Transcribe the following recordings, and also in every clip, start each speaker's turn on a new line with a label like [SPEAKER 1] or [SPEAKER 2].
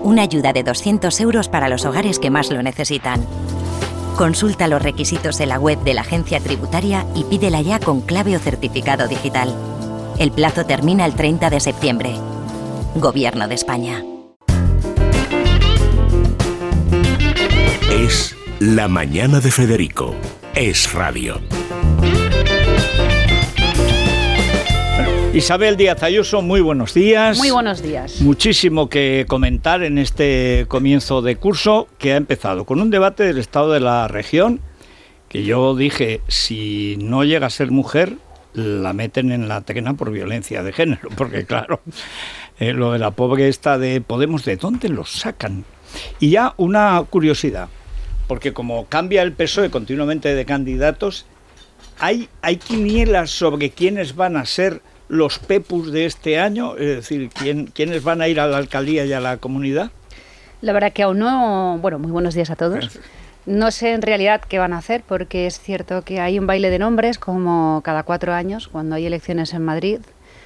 [SPEAKER 1] una ayuda de 200 euros para los hogares que más lo necesitan. Consulta los requisitos en la web de la Agencia Tributaria y pídela ya con clave o certificado digital. El plazo termina el 30 de septiembre. Gobierno de España.
[SPEAKER 2] Es La Mañana de Federico. Es radio.
[SPEAKER 3] Isabel Díaz Ayuso, muy buenos días.
[SPEAKER 4] Muy buenos días.
[SPEAKER 3] Muchísimo que comentar en este comienzo de curso que ha empezado con un debate del estado de la región, que yo dije, si no llega a ser mujer, la meten en la trena por violencia de género, porque claro, lo de la pobre esta de Podemos, ¿de dónde lo sacan? Y ya una curiosidad, porque como cambia el PSOE continuamente de candidatos, hay quinielas sobre quiénes van a ser los pepus de este año, es decir, ¿quiénes van a ir a la alcaldía y a la comunidad?
[SPEAKER 4] La verdad que aún no... Bueno, muy buenos días a todos. No sé en realidad qué van a hacer, porque es cierto que hay un baile de nombres como cada 4 años, cuando hay elecciones en Madrid,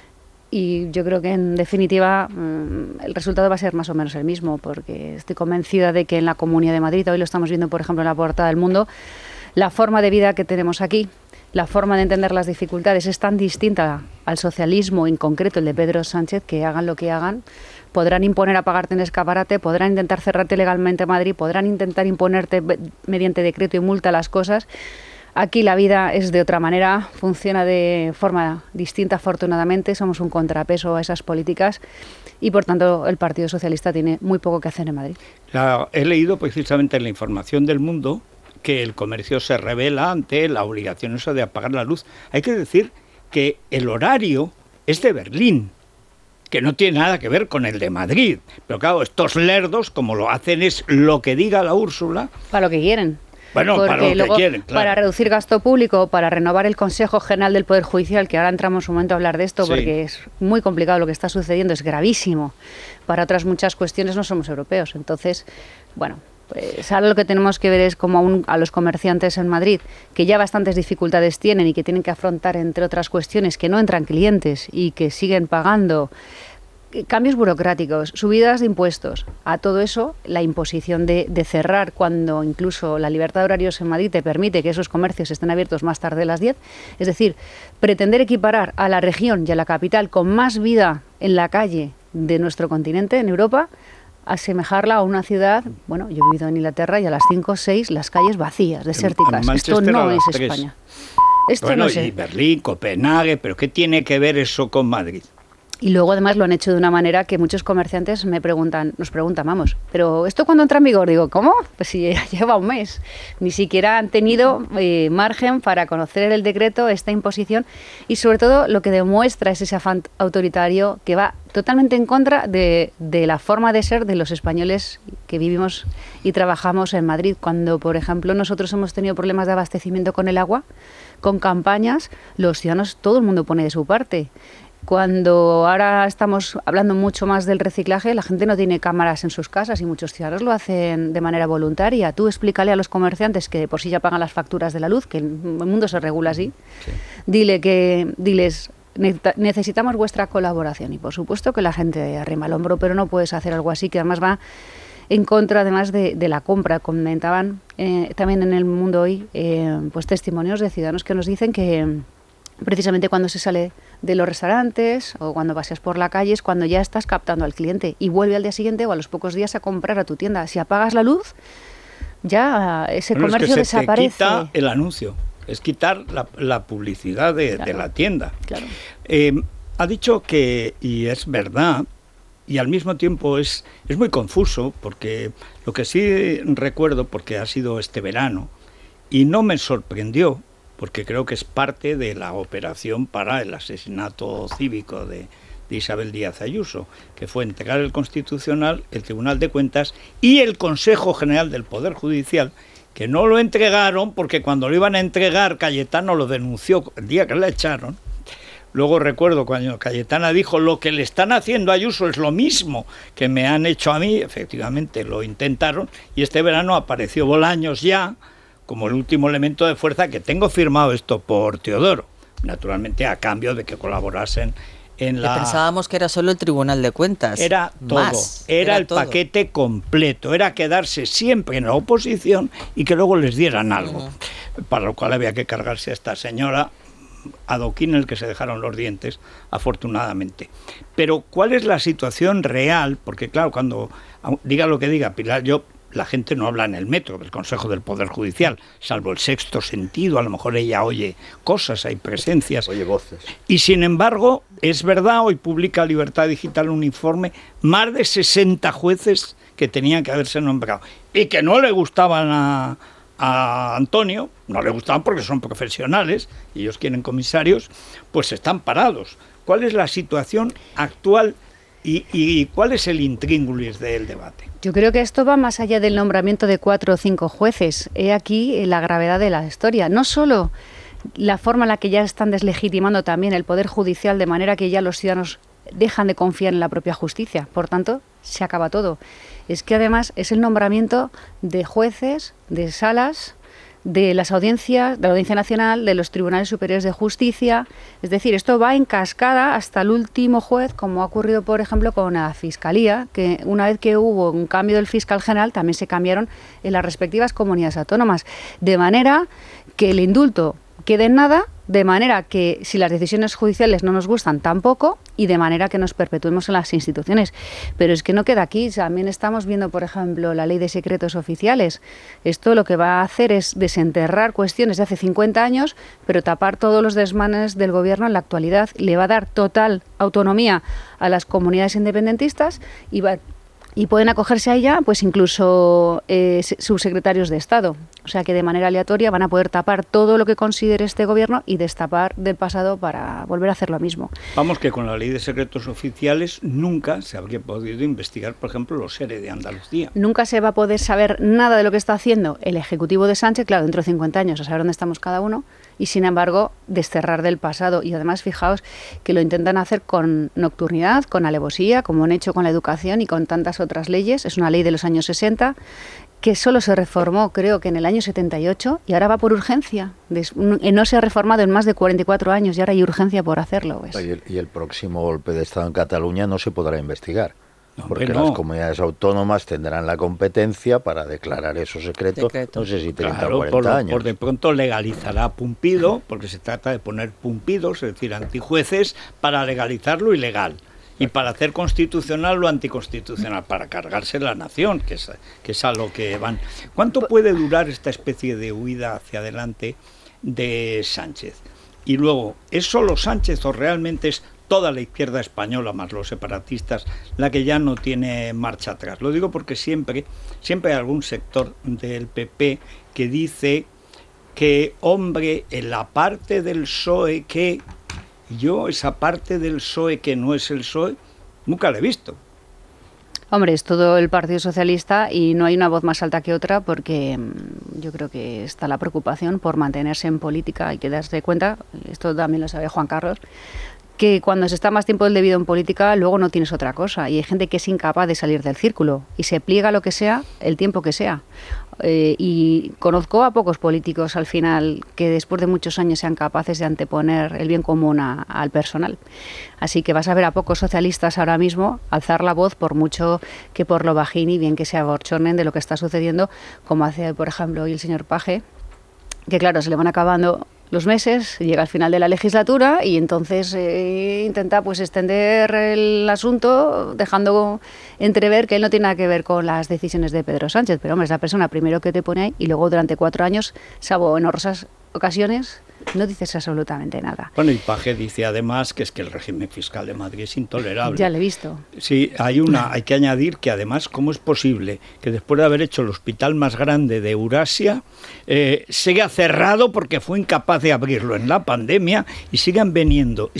[SPEAKER 4] y yo creo que en definitiva el resultado va a ser más o menos el mismo, porque estoy convencida de que en la Comunidad de Madrid, hoy lo estamos viendo por ejemplo en la portada del Mundo, la forma de vida que tenemos aquí, la forma de entender las dificultades es tan distinta al socialismo, en concreto el de Pedro Sánchez, que hagan lo que hagan, podrán imponer a pagarte en escaparate, podrán intentar cerrarte legalmente Madrid, podrán intentar imponerte mediante decreto y multa las cosas. Aquí la vida es de otra manera, funciona de forma distinta afortunadamente, somos un contrapeso a esas políticas y por tanto el Partido Socialista tiene muy poco que hacer en Madrid.
[SPEAKER 3] He leído precisamente en la información del Mundo que el comercio se revela ante la obligación esa de apagar la luz. Hay que decir que el horario es de Berlín, que no tiene nada que ver con el de Madrid. Pero claro, estos lerdos, como lo hacen es lo que diga la Úrsula...
[SPEAKER 4] Para lo que quieren.
[SPEAKER 3] Bueno,
[SPEAKER 4] porque
[SPEAKER 3] para lo
[SPEAKER 4] luego,
[SPEAKER 3] que quieren, claro.
[SPEAKER 4] Para reducir gasto público, para renovar el Consejo General del Poder Judicial, que ahora entramos un momento a hablar de esto, sí, porque es muy complicado lo que está sucediendo, es gravísimo. Para otras muchas cuestiones no somos europeos. Entonces, bueno... Pues ahora lo que tenemos que ver es como a los comerciantes en Madrid, que ya bastantes dificultades tienen y que tienen que afrontar, entre otras cuestiones, que no entran clientes y que siguen pagando cambios burocráticos, subidas de impuestos. A todo eso, la imposición de cerrar cuando incluso la libertad de horarios en Madrid te permite que esos comercios estén abiertos más tarde de las 10. Es decir, pretender equiparar a la región y a la capital con más vida en la calle de nuestro continente, en Europa, asemejarla a una ciudad, bueno, yo he vivido en Inglaterra y a las 5 o 6 las calles vacías, desérticas. Esto no es España. Esto no es...
[SPEAKER 3] y Berlín, Copenhague, pero ¿qué tiene que ver eso con Madrid?
[SPEAKER 4] Y luego además lo han hecho de una manera que muchos comerciantes nos preguntan, vamos, pero ¿esto cuándo entra en vigor? Digo, ¿cómo? Pues si ya lleva un mes. Ni siquiera han tenido margen para conocer el decreto, esta imposición, y sobre todo lo que demuestra es ese afán autoritario que va totalmente en contra de la forma de ser de los españoles que vivimos y trabajamos en Madrid. Cuando, por ejemplo, nosotros hemos tenido problemas de abastecimiento con el agua, con campañas, los ciudadanos, todo el mundo pone de su parte. Cuando ahora estamos hablando mucho más del reciclaje, la gente no tiene cámaras en sus casas y muchos ciudadanos lo hacen de manera voluntaria. Tú explícale a los comerciantes que de por sí ya pagan las facturas de la luz, que el mundo se regula así. Sí. Diles, necesitamos vuestra colaboración. Y por supuesto que la gente arrima el hombro, pero no puedes hacer algo así, que además va en contra además de la compra. Comentaban también en El Mundo hoy pues testimonios de ciudadanos que nos dicen que precisamente cuando se sale de los restaurantes o cuando paseas por la calle es cuando ya estás captando al cliente y vuelve al día siguiente o a los pocos días a comprar a tu tienda. Si apagas la luz, ya ese comercio desaparece.
[SPEAKER 3] Es que se te quita el anuncio, es quitar la publicidad de la tienda.
[SPEAKER 4] Claro.
[SPEAKER 3] Ha dicho que, y es verdad, y al mismo tiempo es muy confuso, porque lo que sí recuerdo, porque ha sido este verano, y no me sorprendió, porque creo que es parte de la operación para el asesinato cívico de Isabel Díaz Ayuso, que fue entregar el Constitucional, el Tribunal de Cuentas y el Consejo General del Poder Judicial, que no lo entregaron porque cuando lo iban a entregar Cayetano lo denunció el día que la echaron. Luego recuerdo cuando Cayetana dijo lo que le están haciendo a Ayuso es lo mismo que me han hecho a mí, efectivamente lo intentaron, y este verano apareció Bolaños ya como el último elemento de fuerza, que tengo firmado esto por Teodoro, naturalmente a cambio de que colaborasen
[SPEAKER 5] Pensábamos que era solo el Tribunal de Cuentas.
[SPEAKER 3] Era todo, era el todo. Paquete completo, era quedarse siempre en la oposición y que luego les dieran algo, para lo cual había que cargarse a esta señora adoquín el que se dejaron los dientes, afortunadamente. Pero ¿cuál es la situación real? Porque claro, cuando diga lo que diga Pilar, la gente no habla en el metro del Consejo del Poder Judicial, salvo el sexto sentido, a lo mejor ella oye cosas, hay presencias.
[SPEAKER 6] Oye voces.
[SPEAKER 3] Y sin embargo, es verdad, hoy publica Libertad Digital un informe, más de 60 jueces que tenían que haberse nombrado y que no le gustaban a Antonio, no le gustaban porque son profesionales y ellos quieren comisarios, pues están parados. ¿Cuál es la situación actual y cuál es el intríngulis del debate?
[SPEAKER 4] Yo creo que esto va más allá del nombramiento de 4 o 5 jueces. He aquí la gravedad de la historia. No solo la forma en la que ya están deslegitimando también el Poder Judicial, de manera que ya los ciudadanos dejan de confiar en la propia justicia. Por tanto, se acaba todo. Es que además es el nombramiento de jueces, de salas, de las audiencias, de la Audiencia Nacional, de los Tribunales Superiores de Justicia. Es decir, esto va en cascada hasta el último juez, como ha ocurrido, por ejemplo, con la Fiscalía, que una vez que hubo un cambio del fiscal general, también se cambiaron en las respectivas comunidades autónomas. De manera que el indulto quede en nada, de manera que si las decisiones judiciales no nos gustan, tampoco, y de manera que nos perpetuemos en las instituciones. Pero es que no queda aquí. También estamos viendo, por ejemplo, la ley de secretos oficiales. Esto lo que va a hacer es desenterrar cuestiones de hace 50 años, pero tapar todos los desmanes del gobierno en la actualidad. Le va a dar total autonomía a las comunidades independentistas y pueden acogerse a ella, pues incluso subsecretarios de Estado. O sea que de manera aleatoria van a poder tapar todo lo que considere este gobierno y destapar del pasado para volver a hacer lo mismo.
[SPEAKER 3] Vamos, que con la ley de secretos oficiales nunca se habría podido investigar, por ejemplo, los ERE de Andalucía.
[SPEAKER 4] Nunca se va a poder saber nada de lo que está haciendo el Ejecutivo de Sánchez, claro, dentro de 50 años, a saber dónde estamos cada uno, y sin embargo desterrar del pasado. Y además, fijaos que lo intentan hacer con nocturnidad, con alevosía, como han hecho con la educación y con tantas otras leyes. Es una ley de los años 60 que solo se reformó, creo que en el año 78, y ahora va por urgencia. No se ha reformado en más de 44 años y ahora hay urgencia por hacerlo. ¿Ves?
[SPEAKER 6] Y el próximo golpe de Estado en Cataluña no se podrá investigar.
[SPEAKER 3] No,
[SPEAKER 6] porque
[SPEAKER 3] no.
[SPEAKER 6] Las comunidades autónomas tendrán la competencia para declarar eso secreto, no sé si 30 o 40 años.
[SPEAKER 3] Por de pronto legalizará Pumpido, porque se trata de poner pumpidos, es decir, antijueces, para legalizar lo ilegal. Y para hacer constitucional lo anticonstitucional, para cargarse la nación, que es a lo que van. ¿Cuánto puede durar esta especie de huida hacia adelante de Sánchez? Y luego, ¿es solo Sánchez o realmente es toda la izquierda española, más los separatistas, la que ya no tiene marcha atrás? Lo digo porque siempre hay algún sector del PP que dice que, hombre, en la parte del PSOE que... Yo esa parte del PSOE que no es el PSOE, nunca la he visto.
[SPEAKER 4] Hombre, es todo el Partido Socialista y no hay una voz más alta que otra porque yo creo que está la preocupación por mantenerse en política. Hay que darse cuenta, esto también lo sabe Juan Carlos, que cuando se está más tiempo del debido en política, luego no tienes otra cosa. Y hay gente que es incapaz de salir del círculo y se pliega a lo que sea, el tiempo que sea. Y conozco a pocos políticos al final que después de muchos años sean capaces de anteponer el bien común al personal. Así que vas a ver a pocos socialistas ahora mismo alzar la voz, por mucho que por lo bajín y bien que se aborchonen de lo que está sucediendo, como hace, por ejemplo, hoy el señor Paje, que claro, se le van acabando los meses, llega al final de la legislatura y entonces intenta pues extender el asunto dejando entrever que él no tiene nada que ver con las decisiones de Pedro Sánchez, pero hombre, es la persona primero que te pone ahí y luego durante 4 años, salvo en honrosas ocasiones, no dices absolutamente nada.
[SPEAKER 3] Bueno, y Paje dice además que es que el régimen fiscal de Madrid es intolerable.
[SPEAKER 4] Ya lo he visto.
[SPEAKER 3] Sí, hay que añadir que además, ¿cómo es posible que después de haber hecho el hospital más grande de Eurasia, siga cerrado porque fue incapaz de abrirlo en la pandemia y sigan viniendo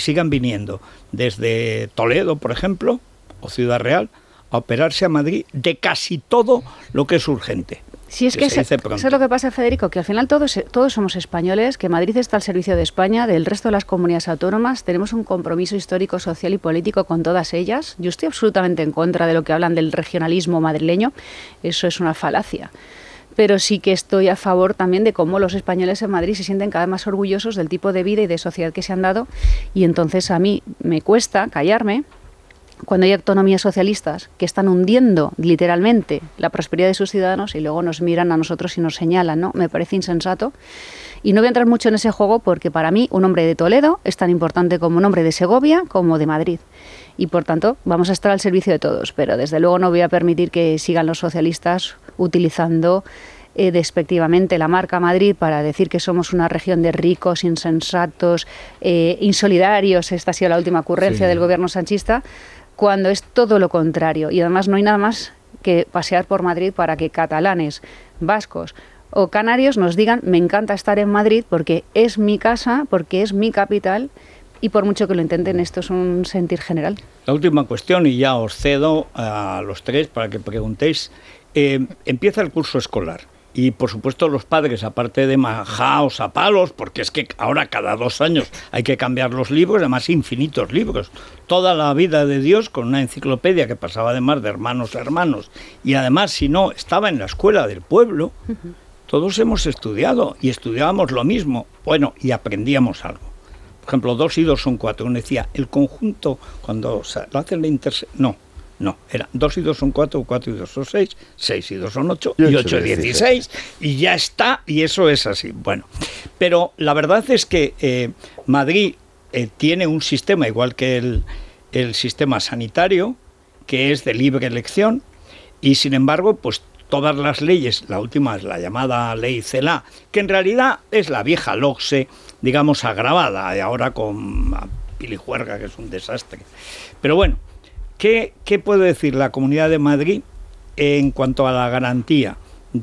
[SPEAKER 3] desde Toledo, por ejemplo, o Ciudad Real, a operarse a Madrid de casi todo lo que es urgente?
[SPEAKER 4] Sí, es que eso es lo que pasa, Federico, que al final todos somos españoles, que Madrid está al servicio de España, del resto de las comunidades autónomas, tenemos un compromiso histórico, social y político con todas ellas. Yo estoy absolutamente en contra de lo que hablan del regionalismo madrileño, eso es una falacia. pero sí que estoy a favor también de cómo los españoles en Madrid se sienten cada vez más orgullosos del tipo de vida y de sociedad que se han dado, y entonces a mí me cuesta callarme cuando hay autonomías socialistas que están hundiendo literalmente la prosperidad de sus ciudadanos y luego nos miran a nosotros y nos señalan, ¿no? Me parece insensato. Y no voy a entrar mucho en ese juego porque para mí un hombre de Toledo es tan importante como un hombre de Segovia como de Madrid. Y por tanto vamos a estar al servicio de todos, pero desde luego no voy a permitir que sigan los socialistas utilizando despectivamente la marca Madrid para decir que somos una región de ricos, insensatos, insolidarios. Esta ha sido la última ocurrencia del gobierno sanchista, cuando es todo lo contrario. Y además no hay nada más que pasear por Madrid para que catalanes, vascos o canarios nos digan: me encanta estar en Madrid porque es mi casa, porque es mi capital, y por mucho que lo intenten, esto es un sentir general.
[SPEAKER 3] La última cuestión, y ya os cedo a los tres para que preguntéis. Empieza el curso escolar. Y por supuesto los padres, aparte de majaos a palos, porque es que ahora cada 2 años hay que cambiar los libros, además infinitos libros, toda la vida de Dios con una enciclopedia que pasaba además de hermanos a hermanos, y además si no estaba en la escuela del pueblo, todos hemos estudiado y estudiábamos lo mismo, bueno, y aprendíamos algo. Por ejemplo, 2 y 2 son 4, uno decía el conjunto cuando lo hacen la intersección, no, era 2 y 2 son 4, 4 y 2 son 6, 6 y 2 son 8, y 8 es 16, y ya está, y eso es así. Bueno, pero la verdad es que Madrid tiene un sistema, igual que el sistema sanitario, que es de libre elección, y sin embargo, pues todas las leyes, la última es la llamada ley CELA, que en realidad es la vieja LOCSE, digamos, agravada, y ahora con pilijuerga, que es un desastre. Pero bueno, ¿qué puede decir la Comunidad de Madrid en cuanto a la garantía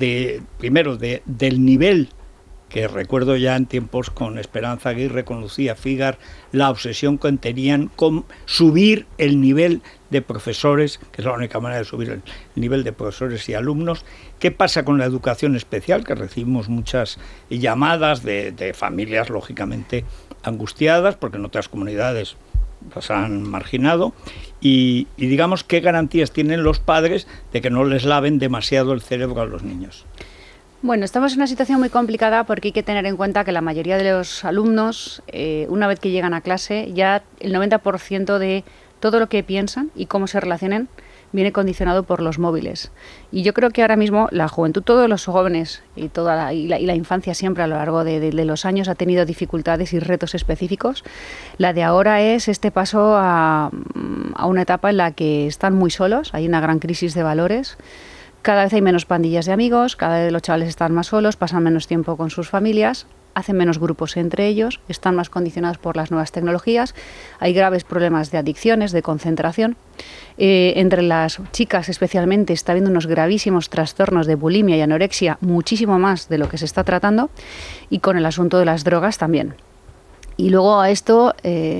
[SPEAKER 3] primero del nivel, que recuerdo ya en tiempos con Esperanza Aguirre, con Lucía Figar, la obsesión que tenían con subir el nivel de profesores, que es la única manera de subir el nivel de profesores y alumnos? ¿Qué pasa con la educación especial? Que recibimos muchas llamadas de familias, lógicamente, angustiadas, porque en otras comunidades las han marginado, y digamos, ¿qué garantías tienen los padres de que no les laven demasiado el cerebro a los niños?
[SPEAKER 4] Bueno, estamos en una situación muy complicada porque hay que tener en cuenta que la mayoría de los alumnos, una vez que llegan a clase, ya el 90% de todo lo que piensan y cómo se relacionan viene condicionado por los móviles. Y yo creo que ahora mismo la juventud, todos los jóvenes y la infancia siempre a lo largo de los años ha tenido dificultades y retos específicos. La de ahora es este paso a una etapa en la que están muy solos, hay una gran crisis de valores. Cada vez hay menos pandillas de amigos, cada vez los chavales están más solos, pasan menos tiempo con sus familias, hacen menos grupos entre ellos, están más condicionados por las nuevas tecnologías, hay graves problemas de adicciones, de concentración. Entre las chicas especialmente está habiendo unos gravísimos trastornos de bulimia y anorexia, muchísimo más de lo que se está tratando, y con el asunto de las drogas también. Y luego a esto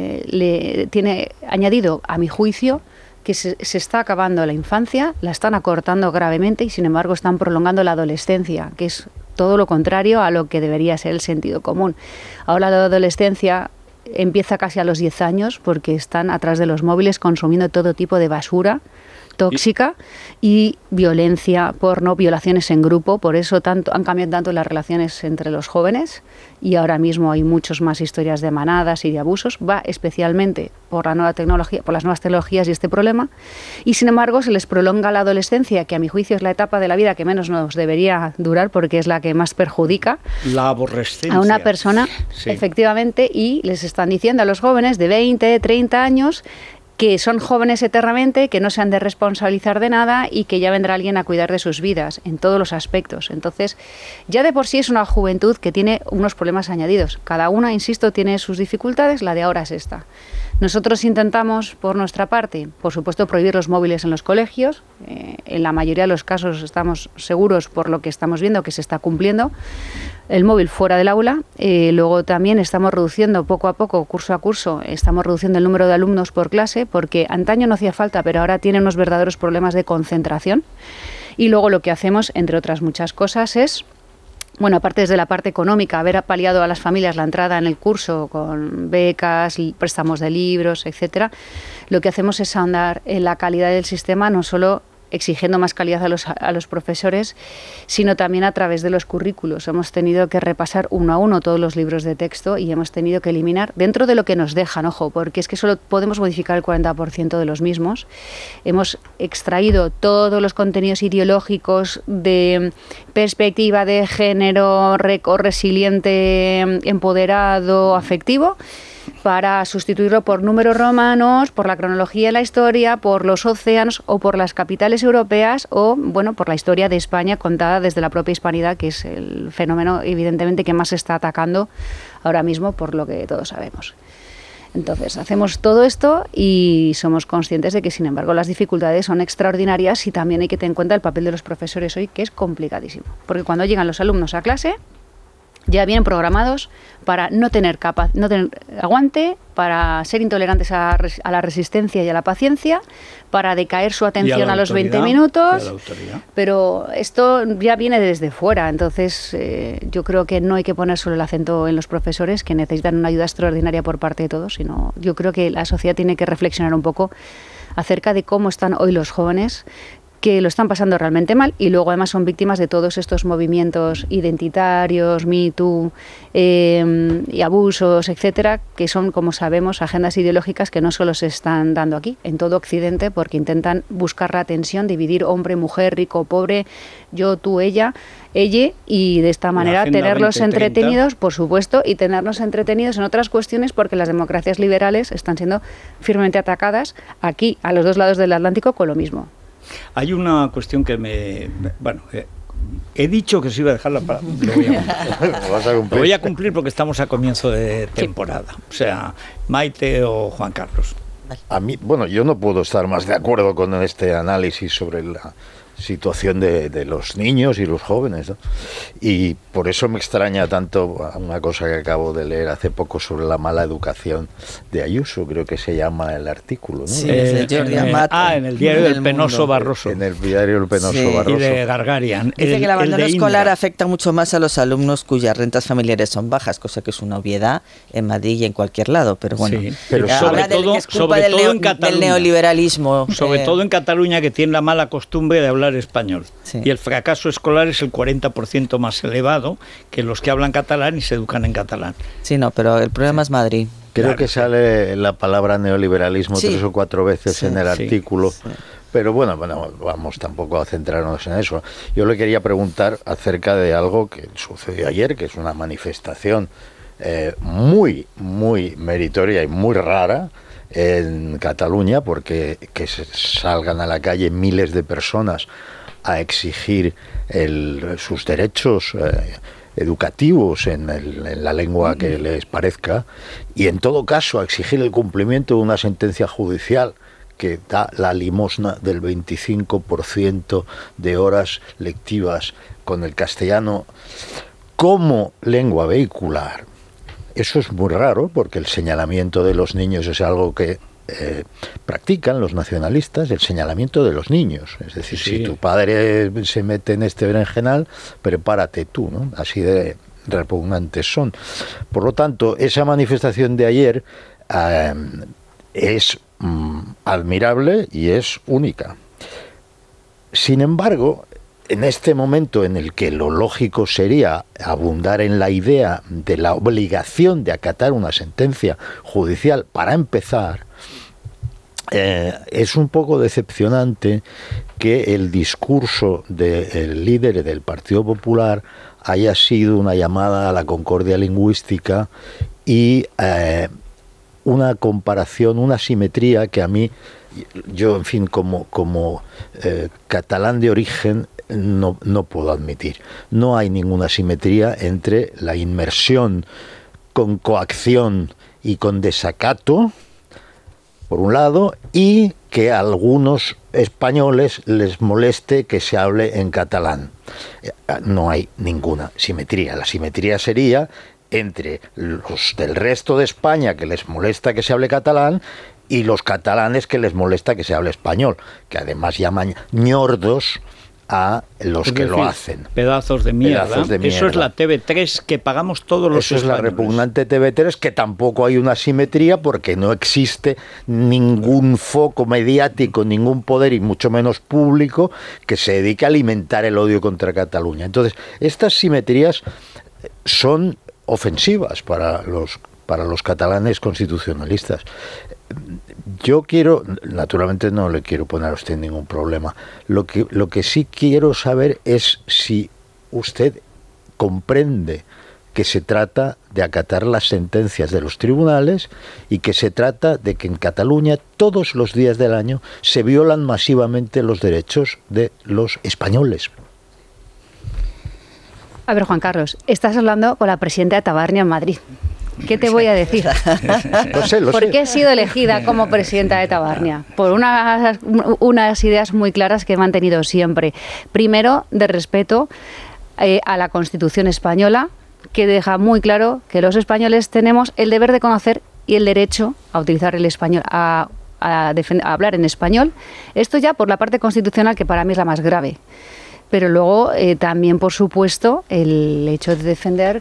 [SPEAKER 4] le tiene añadido, a mi juicio, que se está acabando la infancia, la están acortando gravemente y sin embargo están prolongando la adolescencia, que es todo lo contrario a lo que debería ser el sentido común. Ahora la adolescencia empieza casi a los 10 años porque están atrás de los móviles consumiendo todo tipo de basura tóxica y violencia, porno, violaciones en grupo. Por eso han cambiado tanto las relaciones entre los jóvenes y ahora mismo hay muchas más historias de manadas y de abusos. Va especialmente por la nueva tecnología, por las nuevas tecnologías y este problema. Y sin embargo se les prolonga la adolescencia, que a mi juicio es la etapa de la vida que menos nos debería durar porque es la que más perjudica
[SPEAKER 3] la aborrescencia
[SPEAKER 4] a una persona, sí. Efectivamente, y les están diciendo a los jóvenes de 20, 30 años que son jóvenes eternamente, que no se han de responsabilizar de nada y que ya vendrá alguien a cuidar de sus vidas en todos los aspectos. Entonces, ya de por sí es una juventud que tiene unos problemas añadidos. Cada una, insisto, tiene sus dificultades, la de ahora es esta. Nosotros intentamos, por nuestra parte, por supuesto, prohibir los móviles en los colegios. En la mayoría de los casos estamos seguros, por lo que estamos viendo, que se está cumpliendo el móvil fuera del aula. Luego también estamos reduciendo poco a poco, curso a curso, estamos reduciendo el número de alumnos por clase, porque antaño no hacía falta, pero ahora tienen unos verdaderos problemas de concentración. Y luego lo que hacemos, entre otras muchas cosas, es, bueno, aparte desde la parte económica, haber paliado a las familias la entrada en el curso con becas, préstamos de libros, etcétera, lo que hacemos es ahondar en la calidad del sistema, no solo exigiendo más calidad a los profesores, sino también a través de los currículos. Hemos tenido que repasar uno a uno todos los libros de texto y hemos tenido que eliminar, dentro de lo que nos dejan, ojo, porque es que solo podemos modificar el 40% de los mismos. Hemos extraído todos los contenidos ideológicos de perspectiva de género, resiliente, empoderado, afectivo, para sustituirlo por números romanos, por la cronología de la historia, por los océanos o por las capitales europeas o, bueno, por la historia de España contada desde la propia hispanidad, que es el fenómeno evidentemente que más se está atacando ahora mismo por lo que todos sabemos. Entonces, hacemos todo esto y somos conscientes de que, sin embargo, las dificultades son extraordinarias y también hay que tener en cuenta el papel de los profesores hoy, que es complicadísimo. Porque cuando llegan los alumnos a clase, ya vienen programados para no tener aguante, para ser intolerantes a la resistencia y a la paciencia, para decaer su atención a los 20 minutos, pero esto ya viene desde fuera. Entonces yo creo que no hay que poner solo el acento en los profesores, que necesitan una ayuda extraordinaria por parte de todos, sino yo creo que la sociedad tiene que reflexionar un poco acerca de cómo están hoy los jóvenes, que lo están pasando realmente mal y luego además son víctimas de todos estos movimientos identitarios, Me Too y abusos, etcétera, que son, como sabemos, agendas ideológicas que no solo se están dando aquí, en todo Occidente, porque intentan buscar la tensión, dividir hombre, mujer, rico, pobre, yo, tú, ella, y de esta manera tenerlos 2030. Entretenidos, por supuesto, y tenernos entretenidos en otras cuestiones, porque las democracias liberales están siendo firmemente atacadas aquí, a los dos lados del Atlántico, con lo mismo.
[SPEAKER 3] Hay una cuestión que he dicho que se iba a dejarla para... Lo voy a cumplir porque estamos a comienzo de temporada. O sea, Maite o Juan Carlos.
[SPEAKER 6] A mí, yo no puedo estar más de acuerdo con este análisis sobre la situación de los niños y los jóvenes, ¿no? Y por eso me extraña tanto una cosa que acabo de leer hace poco sobre la mala educación de Ayuso, creo que se llama el artículo, ¿no?
[SPEAKER 5] Sí, en
[SPEAKER 3] el diario del Penoso Barroso.
[SPEAKER 6] En el diario del Penoso Barroso.
[SPEAKER 3] Y de Gargarian.
[SPEAKER 5] Dice que el abandono escolar afecta mucho más a los alumnos cuyas rentas familiares son bajas, cosa que es una obviedad en Madrid y en cualquier lado, pero bueno. Sí,
[SPEAKER 3] pero sobre todo en Cataluña,
[SPEAKER 5] del neoliberalismo.
[SPEAKER 3] Sobre todo en Cataluña, que tiene la mala costumbre de hablar español.
[SPEAKER 5] Sí.
[SPEAKER 3] Y el fracaso escolar es el 40% más elevado que los que hablan catalán y se educan en catalán.
[SPEAKER 5] Sí, no, pero el problema es Madrid.
[SPEAKER 6] Creo que sale la palabra neoliberalismo 3 o 4 veces en el artículo. Sí. Pero bueno, vamos tampoco a centrarnos en eso. Yo le quería preguntar acerca de algo que sucedió ayer, que es una manifestación muy, muy meritoria y muy rara en Cataluña, porque que se salgan a la calle miles de personas a exigir sus derechos educativos en la lengua que les parezca, y en todo caso a exigir el cumplimiento de una sentencia judicial que da la limosna del 25% de horas lectivas con el castellano como lengua vehicular. Eso es muy raro, porque el señalamiento de los niños es algo que practican los nacionalistas, el señalamiento de los niños. Es decir, si tu padre se mete en este berenjenal, prepárate tú, ¿no? Así de repugnantes son. Por lo tanto, esa manifestación de ayer es admirable y es única. Sin embargo, en este momento en el que lo lógico sería abundar en la idea de la obligación de acatar una sentencia judicial para empezar, es un poco decepcionante que el discurso del líder del Partido Popular haya sido una llamada a la concordia lingüística y una comparación, una simetría que a mí, yo en fin, como catalán de origen, no puedo admitir. No hay ninguna simetría entre la inmersión con coacción y con desacato, por un lado, y que a algunos españoles les moleste que se hable en catalán. No hay ninguna simetría. La simetría sería entre los del resto de España, que les molesta que se hable catalán, y los catalanes, que les molesta que se hable español, que además llaman ñordos a los que lo hacen.
[SPEAKER 3] Pedazos de mierda. Eso es la TV3 que pagamos todos los españoles.
[SPEAKER 6] Eso es la repugnante TV3, que tampoco hay una simetría porque no existe ningún foco mediático, ningún poder y mucho menos público que se dedique a alimentar el odio contra Cataluña. Entonces, estas simetrías son ofensivas para los catalanes constitucionalistas. Yo quiero, naturalmente no le quiero poner a usted ningún problema. Lo que sí quiero saber es si usted comprende que se trata de acatar las sentencias de los tribunales y que se trata de que en Cataluña todos los días del año se violan masivamente los derechos de los españoles.
[SPEAKER 4] A ver, Juan Carlos, estás hablando con la presidenta de Tabarnia en Madrid. ¿Qué te voy a decir?
[SPEAKER 6] Lo sé.
[SPEAKER 4] ¿Por qué he sido elegida como presidenta de Tabarnia? Por unas ideas muy claras que he mantenido siempre. Primero, de respeto a la Constitución española, que deja muy claro que los españoles tenemos el deber de conocer y el derecho a utilizar el español, a hablar en español. Esto ya por la parte constitucional, que para mí es la más grave. Pero luego también, por supuesto, el hecho de defender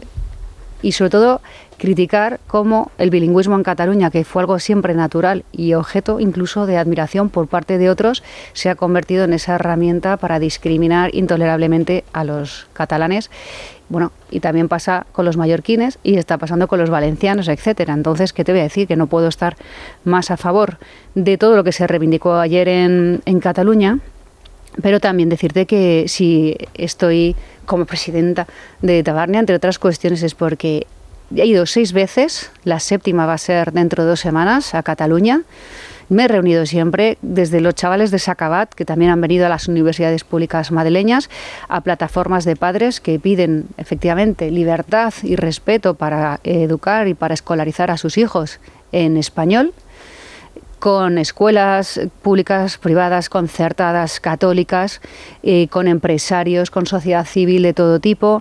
[SPEAKER 4] y sobre todo criticar cómo el bilingüismo en Cataluña, que fue algo siempre natural y objeto incluso de admiración por parte de otros, se ha convertido en esa herramienta para discriminar intolerablemente a los catalanes. Bueno, y también pasa con los mallorquines y está pasando con los valencianos, etcétera. Entonces, ¿qué te voy a decir? Que no puedo estar más a favor de todo lo que se reivindicó ayer en Cataluña, pero también decirte que si estoy como presidenta de Tabarnia, entre otras cuestiones, es porque he ido 6 veces, la 7ª va a ser dentro de 2 semanas a Cataluña. Me he reunido siempre, desde los chavales de Sacabat, que también han venido a las universidades públicas madrileñas, a plataformas de padres que piden efectivamente libertad y respeto para educar y para escolarizar a sus hijos en español, con escuelas públicas, privadas, concertadas, católicas, con empresarios, con sociedad civil de todo tipo,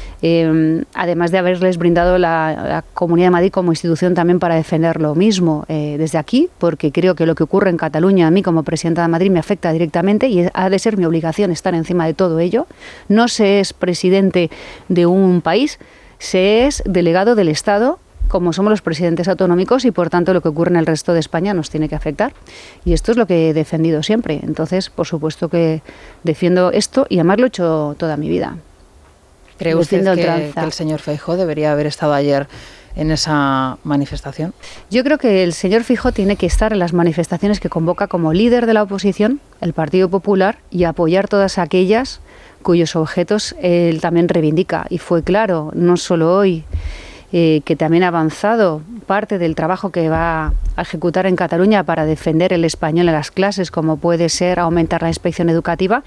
[SPEAKER 4] además de haberles brindado la Comunidad de Madrid como institución también para defender lo mismo desde aquí, porque creo que lo que ocurre en Cataluña a mí como presidenta de Madrid me afecta directamente y ha de ser mi obligación estar encima de todo ello. No se es presidente de un país, se es delegado del Estado, como somos los presidentes autonómicos, y por tanto lo que ocurre en el resto de España nos tiene que afectar. Y esto es lo que he defendido siempre. Entonces, por supuesto que defiendo esto y además lo he hecho toda mi vida.
[SPEAKER 7] ¿Cree usted que el señor Feijóo debería haber estado ayer en esa manifestación?
[SPEAKER 4] Yo creo que el señor Feijóo tiene que estar en las manifestaciones que convoca como líder de la oposición, el Partido Popular, y apoyar todas aquellas cuyos objetos él también reivindica. Y fue claro, no solo hoy, que también ha avanzado parte del trabajo que va a ejecutar en Cataluña para defender el español en las clases, como puede ser aumentar la inspección educativa,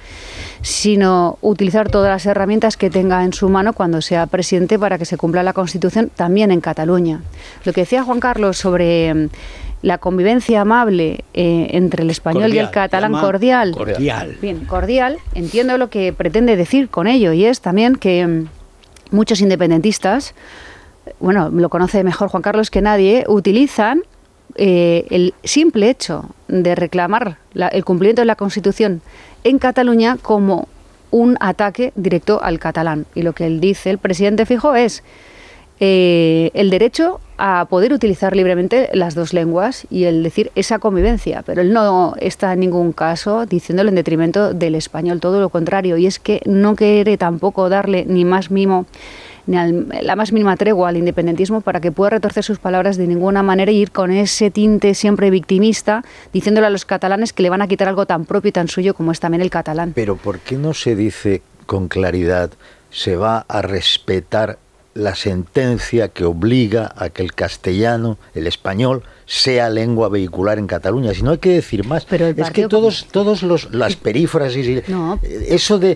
[SPEAKER 4] sino utilizar todas las herramientas que tenga en su mano cuando sea presidente para que se cumpla la Constitución también en Cataluña. Lo que decía Juan Carlos sobre la convivencia amable entre el español cordial, y el catalán, cordial. Bien, cordial. Entiendo lo que pretende decir con ello, y es también que muchos independentistas, bueno, lo conoce mejor Juan Carlos que nadie, utilizan el simple hecho de reclamar el cumplimiento de la Constitución en Cataluña como un ataque directo al catalán. Y lo que él dice, el presidente Feijóo, es el derecho a poder utilizar libremente las dos lenguas y el decir esa convivencia, pero él no está en ningún caso diciéndolo en detrimento del español, todo lo contrario, y es que no quiere tampoco darle ni más mimo ni la más mínima tregua al independentismo para que pueda retorcer sus palabras de ninguna manera y ir con ese tinte siempre victimista, diciéndole a los catalanes que le van a quitar algo tan propio y tan suyo como es también el catalán.
[SPEAKER 6] Pero ¿por qué no se dice con claridad, se va a respetar la sentencia que obliga a que el castellano, el español, sea lengua vehicular en Cataluña? Si no hay que decir más.
[SPEAKER 4] Pero
[SPEAKER 6] es que las perífrasis, no. Eso de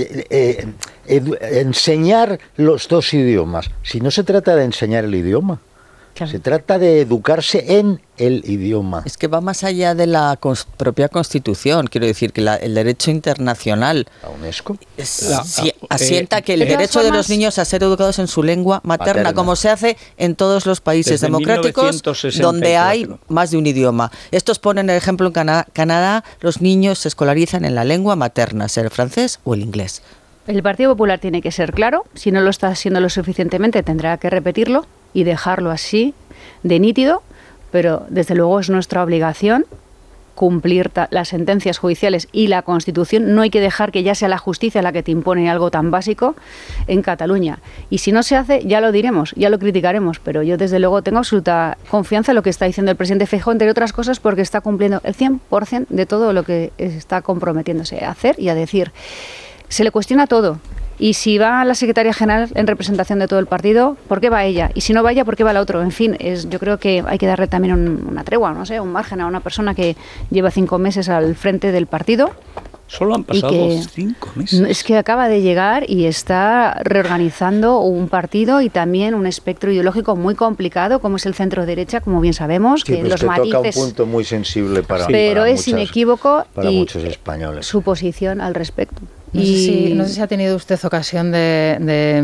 [SPEAKER 6] enseñar los dos idiomas, si no se trata de enseñar el idioma, claro, se trata de educarse en el idioma.
[SPEAKER 5] Es que va más allá de la propia Constitución. Quiero decir que el derecho internacional...
[SPEAKER 6] ¿La UNESCO?
[SPEAKER 5] asienta que el derecho de los niños a ser educados en su lengua materna, como se hace en todos los países democráticos donde hay más de un idioma. Estos ponen el ejemplo en Canadá, los niños se escolarizan en la lengua materna, sea el francés o el inglés.
[SPEAKER 4] El Partido Popular tiene que ser claro, si no lo está haciendo lo suficientemente tendrá que repetirlo y dejarlo así de nítido, pero desde luego es nuestra obligación cumplir las sentencias judiciales y la Constitución. No hay que dejar que ya sea la justicia la que te impone algo tan básico en Cataluña. Y si no se hace, ya lo diremos, ya lo criticaremos, pero yo desde luego tengo absoluta confianza en lo que está diciendo el presidente Feijóo, entre otras cosas porque está cumpliendo el 100% de todo lo que está comprometiéndose a hacer y a decir. Se le cuestiona todo. Y si va la secretaria general en representación de todo el partido, ¿por qué va ella? Y si no va ella, ¿por qué va la otra? En fin, yo creo que hay que darle también una tregua, no sé, un margen a una persona que lleva 5 meses al frente del partido.
[SPEAKER 3] Solo han pasado 5 meses.
[SPEAKER 4] Es que acaba de llegar y está reorganizando un partido y también un espectro ideológico muy complicado, como es el centro derecha, como bien sabemos.
[SPEAKER 6] Sí,
[SPEAKER 4] que
[SPEAKER 6] los matices, toca un punto muy sensible pero
[SPEAKER 4] es inequívoco
[SPEAKER 6] para muchos españoles.
[SPEAKER 4] Su posición al respecto.
[SPEAKER 7] No sé si ha tenido usted ocasión de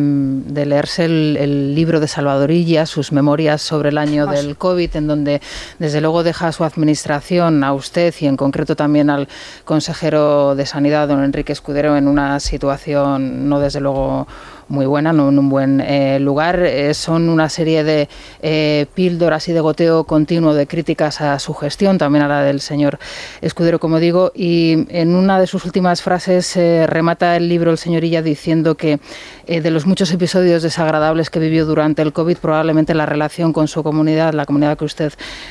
[SPEAKER 7] leerse el libro de Salvador Illa, sus memorias sobre el año del COVID, en donde desde luego deja a su administración, a usted y en concreto también al consejero de Sanidad, don Enrique Escudero, en una situación no desde luego muy buena, no en un buen lugar. Son una serie de píldoras y de goteo continuo de críticas a su gestión, también a la del señor Escudero, como digo, y en una de sus últimas frases remata el libro el señor Illa diciendo que de los muchos episodios desagradables que vivió durante el COVID, probablemente la relación con su comunidad, la comunidad que usted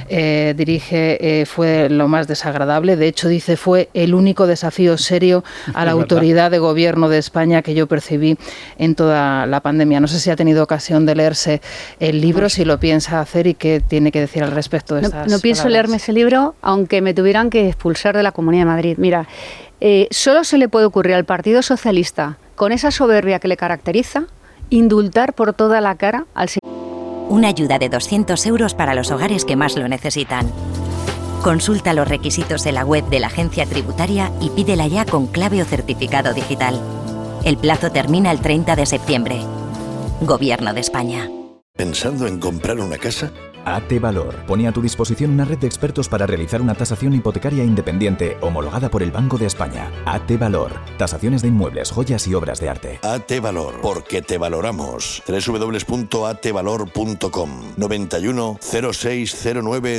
[SPEAKER 7] dirige, fue lo más desagradable. De hecho, dice, fue el único desafío serio a la autoridad de gobierno de España que yo percibí en toda la pandemia. No sé si ha tenido ocasión de leerse el libro, si lo piensa hacer y qué tiene que decir al respecto de estas
[SPEAKER 4] No pienso leerme ese libro, aunque me tuvieran que expulsar de la Comunidad de Madrid. Mira, solo se le puede ocurrir al Partido Socialista, con esa soberbia que le caracteriza, indultar por toda la cara al señor.
[SPEAKER 1] Una ayuda de 200 euros para los hogares que más lo necesitan. Consulta los requisitos de la web de la Agencia Tributaria y pídela ya con clave o certificado digital. El plazo termina el 30 de septiembre. Gobierno de España.
[SPEAKER 8] ¿Pensando en comprar una casa?
[SPEAKER 9] AT Valor pone a tu disposición una red de expertos para realizar una tasación hipotecaria independiente homologada por el Banco de España. AT Valor. Tasaciones de inmuebles, joyas y obras de arte.
[SPEAKER 8] AT Valor. Porque te valoramos. www.atvalor.com 91 0609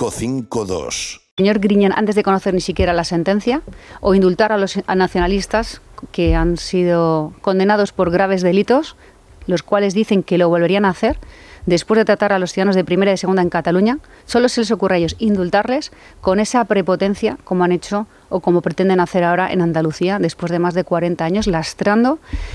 [SPEAKER 8] 552.
[SPEAKER 4] Señor Griñán, antes de conocer ni siquiera la sentencia, o indultar a los nacionalistas que han sido condenados por graves delitos, los cuales dicen que lo volverían a hacer, después de tratar a los ciudadanos de primera y segunda en Cataluña, solo se les ocurre a ellos indultarles con esa prepotencia como han hecho o como pretenden hacer ahora en Andalucía, después de más de 40 años, lastrando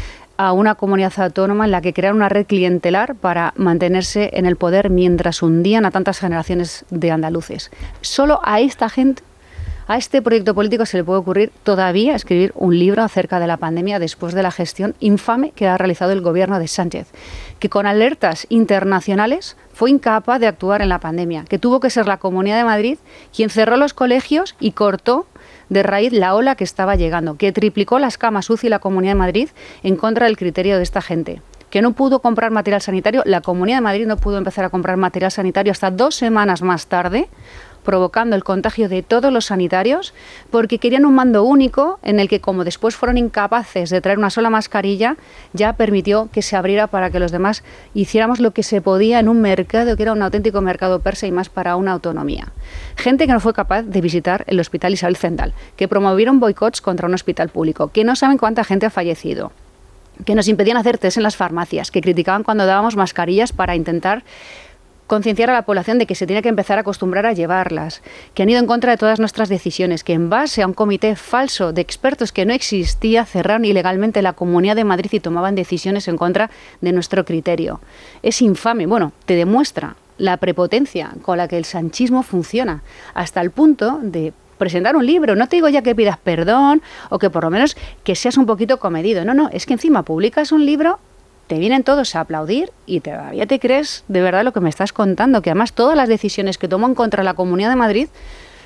[SPEAKER 4] a una comunidad autónoma en la que crearon una red clientelar para mantenerse en el poder mientras hundían a tantas generaciones de andaluces. Solo a esta gente, a este proyecto político se le puede ocurrir todavía escribir un libro acerca de la pandemia después de la gestión infame que ha realizado el gobierno de Sánchez, que con alertas internacionales fue incapaz de actuar en la pandemia, que tuvo que ser la Comunidad de Madrid quien cerró los colegios y cortó de raíz la ola que estaba llegando, que triplicó las camas UCI la Comunidad de Madrid en contra del criterio de esta gente, que no pudo comprar material sanitario. La Comunidad de Madrid no pudo empezar a comprar material sanitario hasta 2 semanas más tarde, provocando el contagio de todos los sanitarios, porque querían un mando único en el que, como después fueron incapaces de traer una sola mascarilla, ya permitió que se abriera para que los demás hiciéramos lo que se podía en un mercado que era un auténtico mercado persa y más para una autonomía. Gente que no fue capaz de visitar el Hospital Isabel Zendal, que promovieron boicots contra un hospital público, que no saben cuánta gente ha fallecido, que nos impedían hacer test en las farmacias, que criticaban cuando dábamos mascarillas para intentar concienciar a la población de que se tiene que empezar a acostumbrar a llevarlas, que han ido en contra de todas nuestras decisiones, que en base a un comité falso de expertos que no existía, cerraron ilegalmente la Comunidad de Madrid y tomaban decisiones en contra de nuestro criterio. Es infame. Bueno, te demuestra la prepotencia con la que el sanchismo funciona, hasta el punto de presentar un libro. No te digo ya que pidas perdón o que por lo menos que seas un poquito comedido. No, es que encima publicas un libro, te vienen todos a aplaudir y todavía te crees de verdad lo que me estás contando, que además todas las decisiones que tomó en contra de la Comunidad de Madrid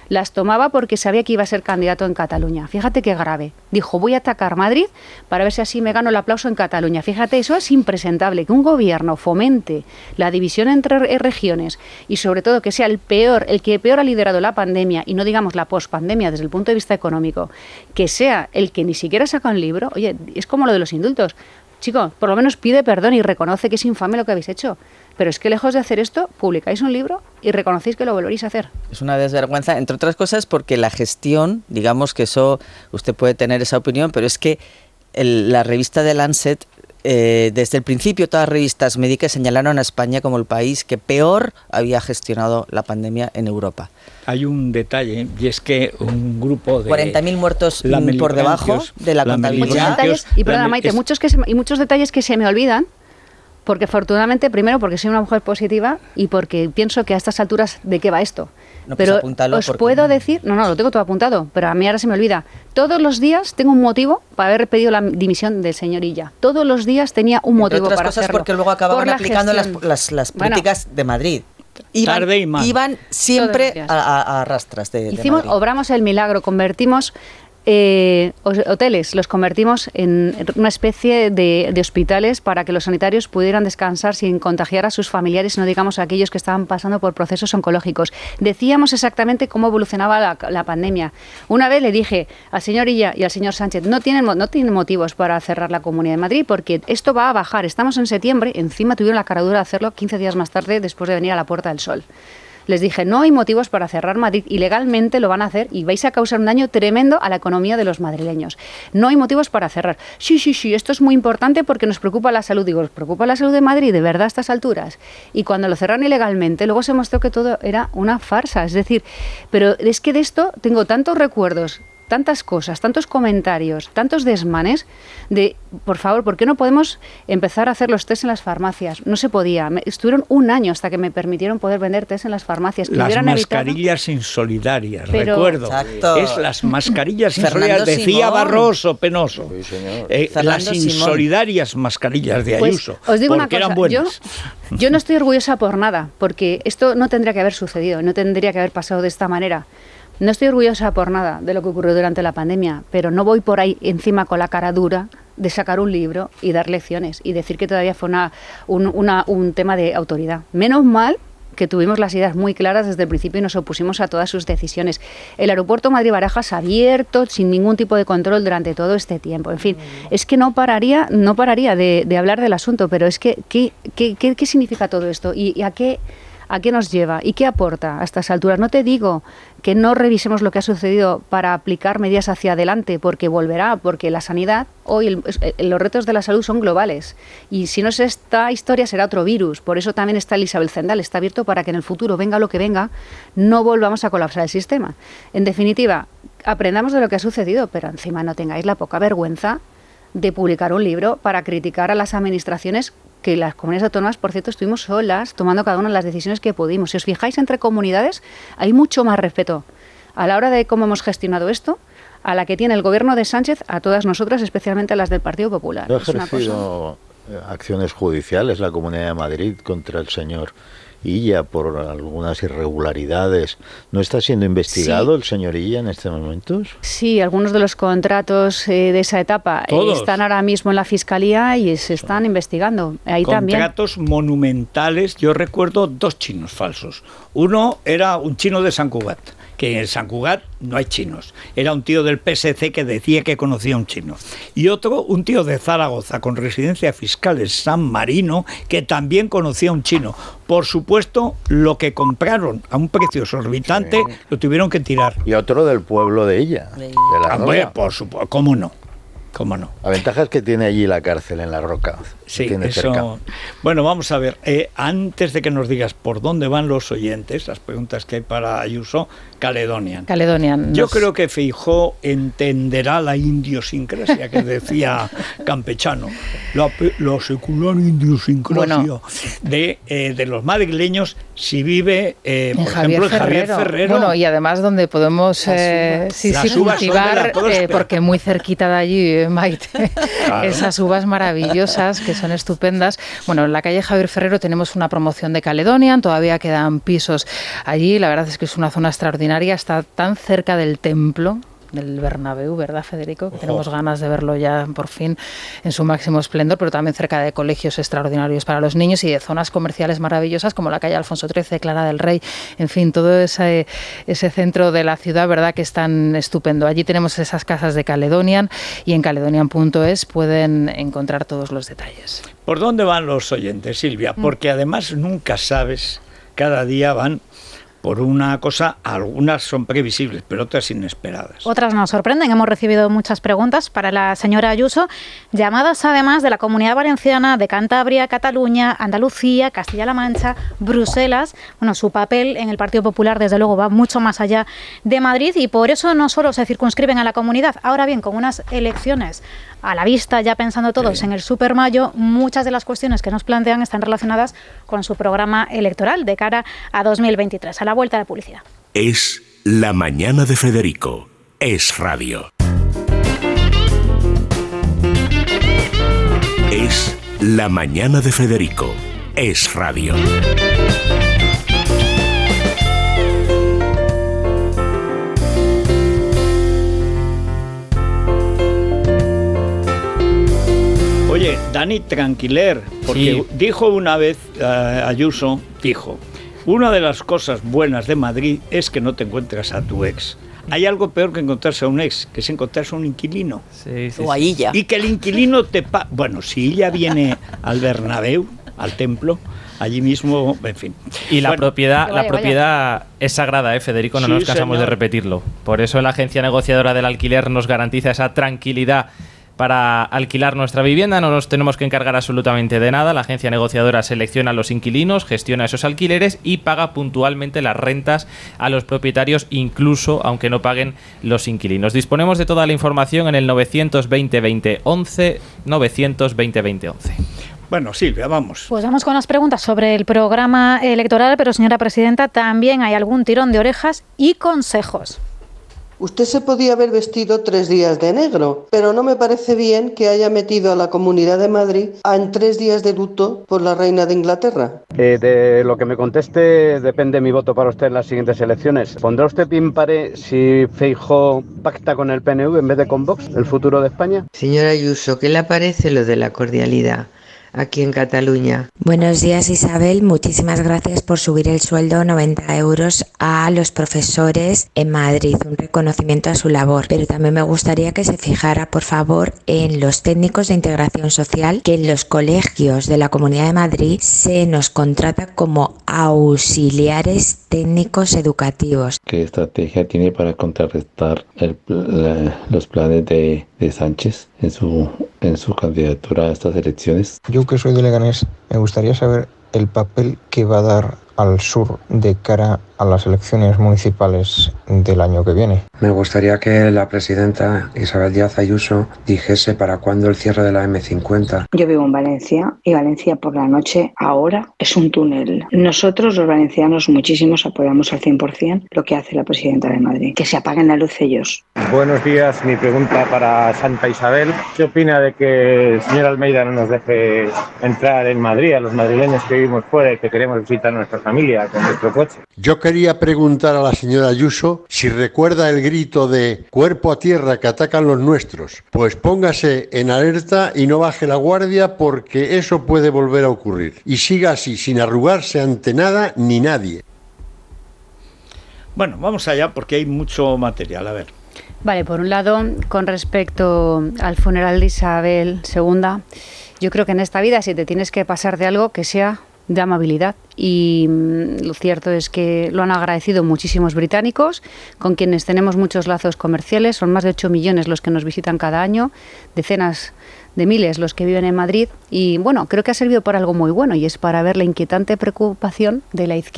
[SPEAKER 4] las tomaba porque sabía que iba a ser candidato en Cataluña. Fíjate qué grave. Dijo, voy a atacar Madrid para ver si así me gano el aplauso en Cataluña. Fíjate, eso es impresentable, que un gobierno fomente la división entre regiones y sobre todo que sea el que peor ha liderado la pandemia, y no digamos la pospandemia desde el punto de vista económico, que sea el que ni siquiera saca un libro. Oye, es como lo de los indultos. Chicos, por lo menos pide perdón y reconoce que es infame lo que habéis hecho. Pero es que lejos de hacer esto, publicáis un libro y reconocéis que lo volveréis a hacer.
[SPEAKER 5] Es una desvergüenza, entre otras cosas, porque la gestión, digamos que eso, usted puede tener esa opinión, pero es que la revista The Lancet, desde el principio todas las revistas médicas señalaron a España como el país que peor había gestionado la pandemia en Europa.
[SPEAKER 3] Hay un detalle, y es que un grupo de
[SPEAKER 5] 40.000 muertos por debajo de la contabilidad.
[SPEAKER 4] Y perdona, Maite, muchos detalles que se me olvidan, porque afortunadamente, primero porque soy una mujer positiva y porque pienso que a estas alturas, ¿de qué va esto?
[SPEAKER 5] No, pues
[SPEAKER 4] pero os puedo decir, no, lo tengo todo apuntado, pero a mí ahora se me olvida. Todos los días tengo un motivo para haber pedido la dimisión del señor Illa. Todos los días tenía un motivo para hacerlo.
[SPEAKER 5] Entre otras cosas porque luego acababan aplicando las políticas de Madrid. Iban siempre a rastras de Madrid.
[SPEAKER 4] Obramos el milagro, convertimos hoteles, los convertimos en una especie de hospitales para que los sanitarios pudieran descansar sin contagiar a sus familiares, no digamos a aquellos que estaban pasando por procesos oncológicos. Decíamos exactamente cómo evolucionaba la pandemia. Una vez le dije al señor Illa y al señor Sánchez, no tienen motivos para cerrar la Comunidad de Madrid porque esto va a bajar. Estamos en septiembre, encima tuvieron la caradura de hacerlo 15 días más tarde después de venir a la Puerta del Sol. Les dije, no hay motivos para cerrar Madrid, ilegalmente lo van a hacer y vais a causar un daño tremendo a la economía de los madrileños. No hay motivos para cerrar. Sí, esto es muy importante porque nos preocupa la salud. Digo, ¿os preocupa la salud de Madrid de verdad a estas alturas? Y cuando lo cerraron ilegalmente, luego se mostró que todo era una farsa. Es decir, pero es que de esto tengo tantos recuerdos, tantas cosas, tantos comentarios, tantos desmanes de, por favor, ¿por qué no podemos empezar a hacer los test en las farmacias? No se podía. Estuvieron un año hasta que me permitieron poder vender test en las farmacias.
[SPEAKER 3] Las mascarillas insolidarias, recuerdo. Exacto. Es las mascarillas insolidarias, decía Barroso, penoso. Sí, las insolidarias mascarillas de Ayuso.
[SPEAKER 4] Pues, os digo una cosa, yo no estoy orgullosa por nada, porque esto no tendría que haber sucedido, no tendría que haber pasado de esta manera. No estoy orgullosa por nada de lo que ocurrió durante la pandemia, pero no voy por ahí encima con la cara dura de sacar un libro y dar lecciones y decir que todavía fue un tema de autoridad. Menos mal que tuvimos las ideas muy claras desde el principio y nos opusimos a todas sus decisiones. El aeropuerto Madrid-Barajas abierto, sin ningún tipo de control durante todo este tiempo. En fin, es que no pararía de hablar del asunto, pero es que ¿qué significa todo esto? ¿Y a qué nos lleva? ¿Y qué aporta a estas alturas? No te digo que no revisemos lo que ha sucedido para aplicar medidas hacia adelante, porque volverá, porque la sanidad, hoy los retos de la salud son globales. Y si no es esta historia, será otro virus. Por eso también está el Isabel Zendal, está abierto para que en el futuro, venga lo que venga, no volvamos a colapsar el sistema. En definitiva, aprendamos de lo que ha sucedido, pero encima no tengáis la poca vergüenza de publicar un libro para criticar a las administraciones, que las comunidades autónomas, por cierto, estuvimos solas tomando cada una de las decisiones que pudimos. Si os fijáis, entre comunidades hay mucho más respeto a la hora de cómo hemos gestionado esto, a la que tiene el gobierno de Sánchez, a todas nosotras, especialmente a las del Partido Popular.
[SPEAKER 6] Ha ejercido acciones judiciales la Comunidad de Madrid contra el señor Illa por algunas irregularidades. ¿No está siendo investigado el señor Illa en este momento?
[SPEAKER 4] Sí, algunos de los contratos de esa etapa están ahora mismo en la Fiscalía y se están investigando. Ahí
[SPEAKER 3] contratos
[SPEAKER 4] también.
[SPEAKER 3] Monumentales. Yo recuerdo 2 chinos falsos. Uno era un chino de San Cugat, que en San Cugat no hay chinos. Era un tío del PSC que decía que conocía a un chino. Y otro, un tío de Zaragoza con residencia fiscal en San Marino, que también conocía a un chino. Por supuesto, lo que compraron a un precio exorbitante lo tuvieron que tirar.
[SPEAKER 6] Y otro del pueblo de ella. De la
[SPEAKER 3] Roca. Por supuesto, ¿cómo no? ¿Cómo no?
[SPEAKER 6] La ventaja es que tiene allí la cárcel en La Roca.
[SPEAKER 3] Sí, eso. Cerca. Bueno, vamos a ver. Antes de que nos digas por dónde van los oyentes, las preguntas que hay para Ayuso, Caledonian. Yo creo que Feijóo entenderá la idiosincrasia que decía Campechano, la secular idiosincrasia de los madrileños si vive, por ejemplo, en Javier Ferrero.
[SPEAKER 7] Bueno, y además donde podemos cultivar, porque muy cerquita de allí Maite, claro. Esas uvas maravillosas que son estupendas. Bueno, en la calle Javier Ferrero tenemos una promoción de Caledonian, todavía quedan pisos allí, la verdad es que es una zona extraordinaria, está tan cerca del templo del Bernabéu, ¿verdad, Federico? Que tenemos ganas de verlo ya por fin en su máximo esplendor, pero también cerca de colegios extraordinarios para los niños y de zonas comerciales maravillosas como la calle Alfonso XIII, Clara del Rey, en fin, todo ese centro de la ciudad, ¿verdad?, que es tan estupendo. Allí tenemos esas casas de Caledonian y en caledonian.es pueden encontrar todos los detalles.
[SPEAKER 3] ¿Por dónde van los oyentes, Silvia? Porque además nunca sabes, cada día van por una cosa, algunas son previsibles, pero otras inesperadas.
[SPEAKER 10] Otras nos sorprenden. Hemos recibido muchas preguntas para la señora Ayuso, llamadas además de la Comunidad Valenciana, de Cantabria, Cataluña, Andalucía, Castilla-La Mancha, Bruselas. Bueno, su papel en el Partido Popular, desde luego, va mucho más allá de Madrid y por eso no solo se circunscriben a la comunidad. Ahora bien, con unas elecciones a la vista, ya pensando todos en el Supermayo, muchas de las cuestiones que nos plantean están relacionadas con su programa electoral de cara a 2023. A la vuelta de publicidad.
[SPEAKER 2] Es La Mañana de Federico. Es radio. Es La Mañana de Federico. Es radio.
[SPEAKER 3] Oye, Dani, tranquiler, porque sí. Dijo una vez Ayuso, una de las cosas buenas de Madrid es que no te encuentras a tu ex. Hay algo peor que encontrarse a un ex, que es encontrarse a un inquilino.
[SPEAKER 5] Sí, o a ella.
[SPEAKER 3] Y que el inquilino bueno, si ella viene al Bernabéu, al templo, allí mismo, en fin.
[SPEAKER 11] Y la propiedad es sagrada, Federico, no nos cansamos de repetirlo. Por eso la agencia negociadora del alquiler nos garantiza esa tranquilidad para alquilar nuestra vivienda. No nos tenemos que encargar absolutamente de nada. La agencia negociadora selecciona a los inquilinos, gestiona esos alquileres y paga puntualmente las rentas a los propietarios, incluso aunque no paguen los inquilinos. Disponemos de toda la información en el 920-2011, 920-2011.
[SPEAKER 3] Bueno, Silvia, vamos.
[SPEAKER 10] Pues vamos con las preguntas sobre el programa electoral, pero señora presidenta, también hay algún tirón de orejas y consejos.
[SPEAKER 12] Usted se podía haber vestido 3 días de negro, pero no me parece bien que haya metido a la Comunidad de Madrid en 3 días de luto por la reina de Inglaterra.
[SPEAKER 13] De lo que me conteste depende mi voto para usted en las siguientes elecciones. ¿Pondrá usted pie pared si Feijóo pacta con el PNV en vez de con Vox el futuro de España?
[SPEAKER 14] Señora Ayuso, ¿qué le parece lo de la cordialidad aquí en Cataluña?
[SPEAKER 15] Buenos días, Isabel. Muchísimas gracias por subir el sueldo 90 euros a los profesores en Madrid. Un reconocimiento a su labor. Pero también me gustaría que se fijara, por favor, en los técnicos de integración social, que en los colegios de la Comunidad de Madrid se nos contrata como auxiliares técnicos educativos.
[SPEAKER 16] ¿Qué estrategia tiene para contrarrestar los planes de Sánchez en su candidatura a estas elecciones?
[SPEAKER 17] Yo, que soy de Leganés, me gustaría saber el papel que va a dar al sur de cara a las elecciones municipales del año que viene.
[SPEAKER 18] Me gustaría que la presidenta Isabel Díaz Ayuso dijese para cuándo el cierre de la M50.
[SPEAKER 19] Yo vivo en Valencia y Valencia por la noche ahora es un túnel. Nosotros los valencianos muchísimos apoyamos al 100% lo que hace la presidenta de Madrid. Que se apaguen la luz ellos.
[SPEAKER 13] Buenos días, mi pregunta para Santa Isabel. ¿Qué opina de que el señor Almeida no nos deje entrar en Madrid a los madrileños que vivimos fuera y que queremos visitar a nuestra familia con nuestro coche?
[SPEAKER 20] Yo quería preguntar a la señora Ayuso si recuerda el grito de cuerpo a tierra que atacan los nuestros. Pues póngase en alerta y no baje la guardia, porque eso puede volver a ocurrir. Y siga así, sin arrugarse ante nada ni nadie.
[SPEAKER 3] Bueno, vamos allá porque hay mucho material. A ver.
[SPEAKER 4] Vale, por un lado, con respecto al funeral de Isabel II, yo creo que en esta vida, si te tienes que pasar de algo, que sea de amabilidad, y lo cierto es que lo han agradecido muchísimos británicos, con quienes tenemos muchos lazos comerciales. Son más de 8 millones los que nos visitan cada año, decenas de miles los que viven en Madrid, y bueno, creo que ha servido para algo muy bueno, y es para ver la inquietante preocupación de la izquierda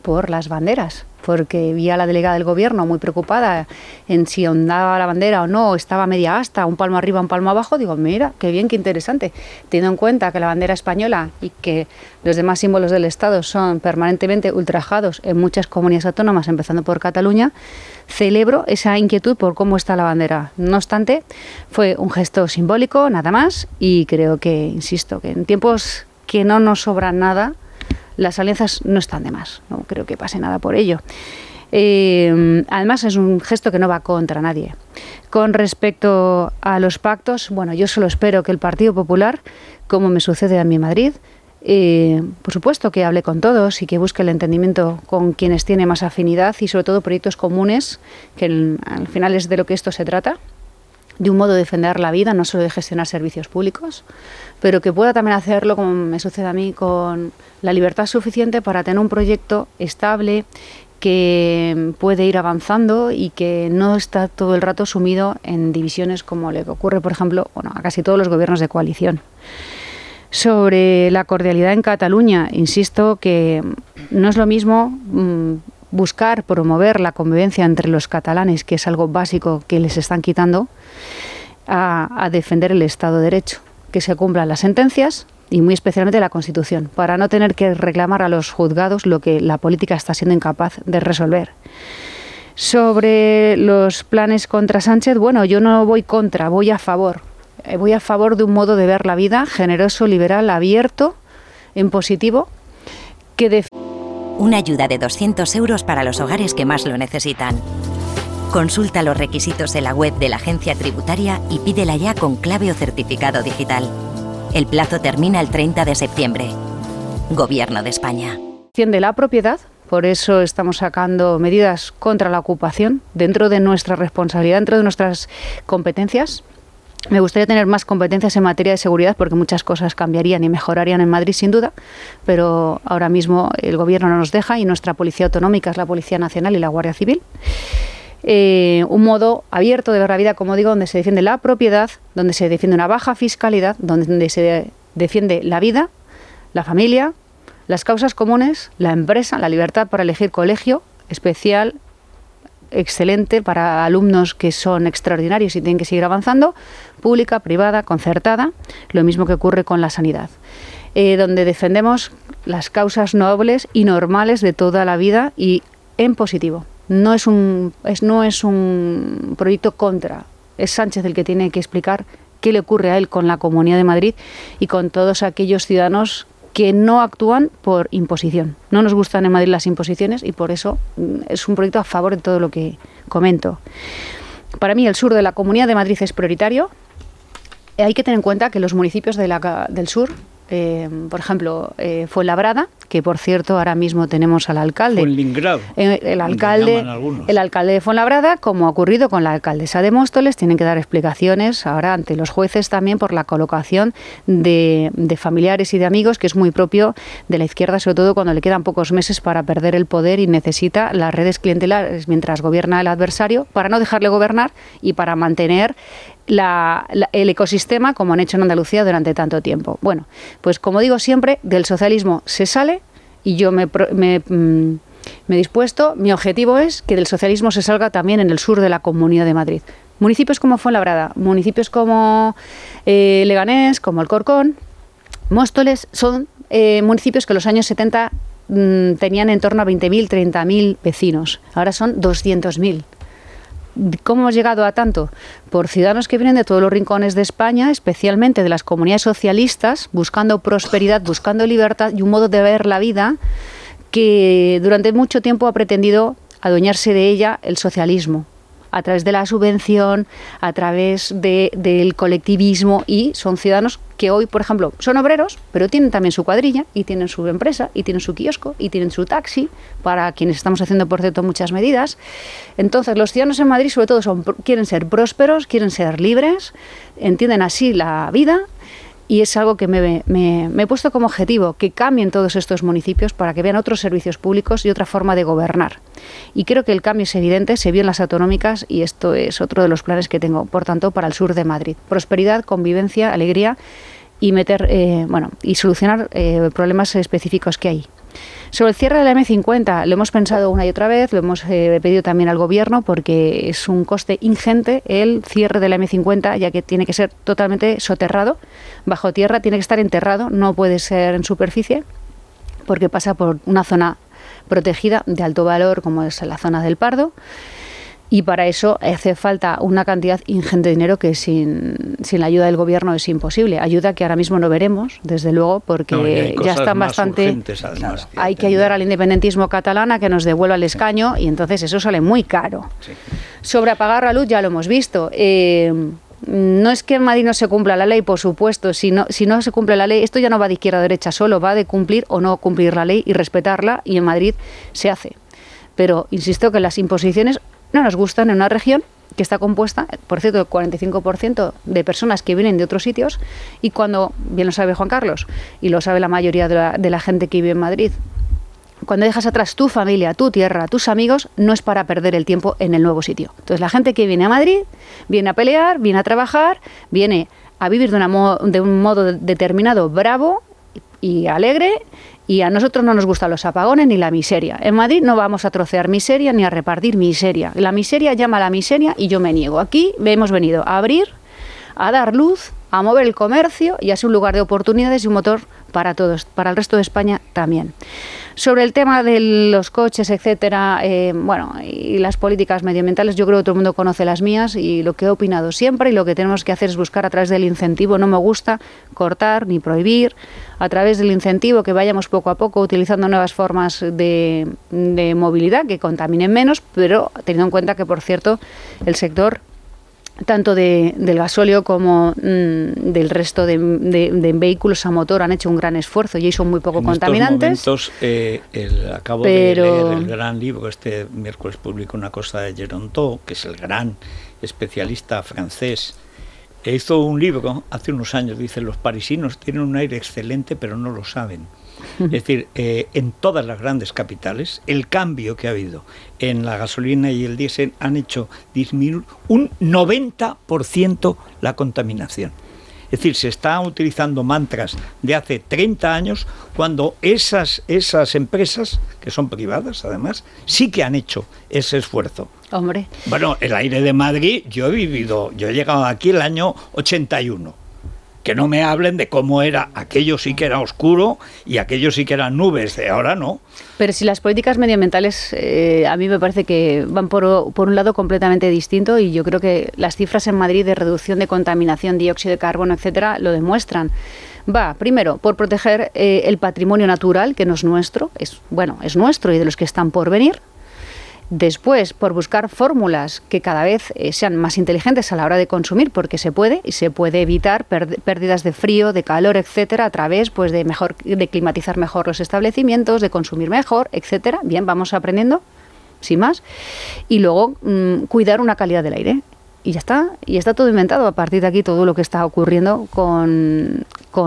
[SPEAKER 4] por las banderas, porque vi a la delegada del gobierno muy preocupada en si ondaba la bandera o no, estaba media asta, un palmo arriba, un palmo abajo. Digo, mira, qué bien, qué interesante, teniendo en cuenta que la bandera española y que los demás símbolos del Estado son permanentemente ultrajados en muchas comunidades autónomas, empezando por Cataluña. Celebro esa inquietud por cómo está la bandera. No obstante, fue un gesto simbólico, nada más, y creo que, insisto, que en tiempos que no nos sobra nada, las alianzas no están de más, no creo que pase nada por ello. Además es un gesto que no va contra nadie. Con respecto a los pactos, bueno, yo solo espero que el Partido Popular, como me sucede a mí en Madrid, por supuesto que hable con todos y que busque el entendimiento con quienes tienen más afinidad y sobre todo proyectos comunes, que al final es de lo que esto se trata, de un modo de defender la vida, no solo de gestionar servicios públicos, pero que pueda también hacerlo, como me sucede a mí, con la libertad suficiente para tener un proyecto estable que puede ir avanzando y que no está todo el rato sumido en divisiones como le ocurre, por ejemplo, a casi todos los gobiernos de coalición. Sobre la cordialidad en Cataluña, insisto que no es lo mismo buscar promover la convivencia entre los catalanes, que es algo básico que les están quitando, a defender el Estado de Derecho, que se cumplan las sentencias y muy especialmente la Constitución, para no tener que reclamar a los juzgados lo que la política está siendo incapaz de resolver. Sobre los planes contra Sánchez, bueno, yo no voy contra, voy a favor. Voy a favor de un modo de ver la vida generoso, liberal, abierto, en positivo, que
[SPEAKER 1] una ayuda de 200 euros para los hogares que más lo necesitan. Consulta los requisitos en la web de la Agencia Tributaria y pídela ya con clave o certificado digital. El plazo termina el 30 de septiembre. Gobierno de España.
[SPEAKER 4] De la propiedad, por eso estamos sacando medidas contra la ocupación dentro de nuestra responsabilidad, dentro de nuestras competencias. Me gustaría tener más competencias en materia de seguridad porque muchas cosas cambiarían y mejorarían en Madrid sin duda, pero ahora mismo el Gobierno no nos deja y nuestra Policía Autonómica es la Policía Nacional y la Guardia Civil. Un modo abierto de ver la vida, como digo, donde se defiende la propiedad, donde se defiende una baja fiscalidad, donde se defiende la vida, la familia, las causas comunes, la empresa, la libertad para elegir colegio especial, excelente para alumnos que son extraordinarios y tienen que seguir avanzando, pública, privada, concertada, lo mismo que ocurre con la sanidad, donde defendemos las causas nobles y normales de toda la vida y en positivo. No es un proyecto contra, es Sánchez el que tiene que explicar qué le ocurre a él con la Comunidad de Madrid y con todos aquellos ciudadanos que no actúan por imposición. No nos gustan en Madrid las imposiciones y por eso es un proyecto a favor de todo lo que comento. Para mí el sur de la Comunidad de Madrid es prioritario. Hay que tener en cuenta que los municipios del sur, por ejemplo, Fuenlabrada, que por cierto ahora mismo tenemos al alcalde. El alcalde de Fuenlabrada, como ha ocurrido con la alcaldesa de Móstoles, tienen que dar explicaciones ahora ante los jueces también por la colocación de familiares y de amigos, que es muy propio de la izquierda, sobre todo cuando le quedan pocos meses para perder el poder y necesita las redes clientelares mientras gobierna el adversario para no dejarle gobernar y para mantener el ecosistema como han hecho en Andalucía durante tanto tiempo. Bueno, pues como digo siempre, del socialismo se sale y yo me he dispuesto, mi objetivo es que del socialismo se salga también en el sur de la Comunidad de Madrid. Municipios como Fuenlabrada, municipios como Leganés, como Alcorcón, Móstoles, son municipios que en los años 70 tenían en torno a 20.000, 30.000 vecinos. Ahora son 200.000. ¿Cómo hemos llegado a tanto? Por ciudadanos que vienen de todos los rincones de España, especialmente de las comunidades socialistas, buscando prosperidad, buscando libertad y un modo de ver la vida que durante mucho tiempo ha pretendido adueñarse de ella el socialismo, a través de la subvención, a través del colectivismo, y son ciudadanos que hoy, por ejemplo, son obreros, pero tienen también su cuadrilla y tienen su empresa y tienen su kiosco y tienen su taxi, para quienes estamos haciendo, por cierto, muchas medidas. Entonces, los ciudadanos en Madrid, sobre todo, quieren ser prósperos, quieren ser libres, entienden así la vida. Y es algo que me he puesto como objetivo, que cambien todos estos municipios para que vean otros servicios públicos y otra forma de gobernar. Y creo que el cambio es evidente, se vio en las autonómicas y esto es otro de los planes que tengo, por tanto, para el sur de Madrid. Prosperidad, convivencia, alegría y y solucionar problemas específicos que hay. Sobre el cierre de la M50, lo hemos pensado una y otra vez, lo hemos pedido también al Gobierno, porque es un coste ingente el cierre de la M50, ya que tiene que ser totalmente soterrado, bajo tierra, tiene que estar enterrado, no puede ser en superficie, porque pasa por una zona protegida de alto valor, como es la zona del Pardo. Y para eso hace falta una cantidad ingente de dinero que sin la ayuda del Gobierno es imposible. Ayuda que ahora mismo no veremos, desde luego, porque ya están bastante...
[SPEAKER 3] Urgentes, además,
[SPEAKER 4] hay que ayudar al independentismo catalán a que nos devuelva el escaño y entonces eso sale muy caro.
[SPEAKER 3] Sí.
[SPEAKER 4] Sobre apagar la luz ya lo hemos visto. No es que en Madrid no se cumpla la ley, por supuesto. Si no se cumple la ley, esto ya no va de izquierda a derecha solo, va de cumplir o no cumplir la ley y respetarla, y en Madrid se hace. Pero insisto que las imposiciones no nos gustan en una región que está compuesta, por cierto, del 45% de personas que vienen de otros sitios, y cuando, bien lo sabe Juan Carlos, y lo sabe la mayoría de la gente que vive en Madrid, cuando dejas atrás tu familia, tu tierra, tus amigos, no es para perder el tiempo en el nuevo sitio. Entonces la gente que viene a Madrid, viene a pelear, viene a trabajar, viene a vivir de un modo determinado, bravo y alegre, y a nosotros no nos gustan los apagones ni la miseria. En Madrid no vamos a trocear miseria ni a repartir miseria. La miseria llama a la miseria y yo me niego. Aquí hemos venido a abrir, a dar luz, a mover el comercio y a ser un lugar de oportunidades y un motor para todos, para el resto de España también. Sobre el tema de los coches, etcétera, y las políticas medioambientales, yo creo que todo el mundo conoce las mías y lo que he opinado siempre, y lo que tenemos que hacer es buscar a través del incentivo. No me gusta cortar ni prohibir, a través del incentivo que vayamos poco a poco utilizando nuevas formas de movilidad que contaminen menos, pero teniendo en cuenta que, por cierto, el sector tanto del gasóleo como del resto de vehículos a motor han hecho un gran esfuerzo y son muy poco contaminantes.
[SPEAKER 3] En estos momentos, acabo de leer el gran libro, este miércoles publicó una cosa de Geronto, que es el gran especialista francés. Hizo un libro hace unos años, dice: los parisinos tienen un aire excelente pero no lo saben. Es decir, en todas las grandes capitales, el cambio que ha habido en la gasolina y el diésel han hecho disminuir un 90% la contaminación. Es decir, se están utilizando mantras de hace 30 años cuando esas empresas, que son privadas además, sí que han hecho ese esfuerzo.
[SPEAKER 4] Hombre.
[SPEAKER 3] Bueno, el aire de Madrid, yo he llegado aquí el año 81. Que no me hablen de cómo era, aquello sí que era oscuro y aquello sí que eran nubes, de ahora no.
[SPEAKER 4] Pero si las políticas medioambientales a mí me parece que van por un lado completamente distinto, y yo creo que las cifras en Madrid de reducción de contaminación, dióxido de carbono, etcétera, lo demuestran. Va, primero, por proteger el patrimonio natural, que no es nuestro, es nuestro y de los que están por venir. Después, por buscar fórmulas que cada vez sean más inteligentes a la hora de consumir, porque se puede evitar pérdidas de frío, de calor, etcétera, a través de climatizar mejor los establecimientos, de consumir mejor, etcétera. Bien, vamos aprendiendo, sin más. Y luego, cuidar una calidad del aire. Y ya está, y está todo inventado. A partir de aquí, todo lo que está ocurriendo con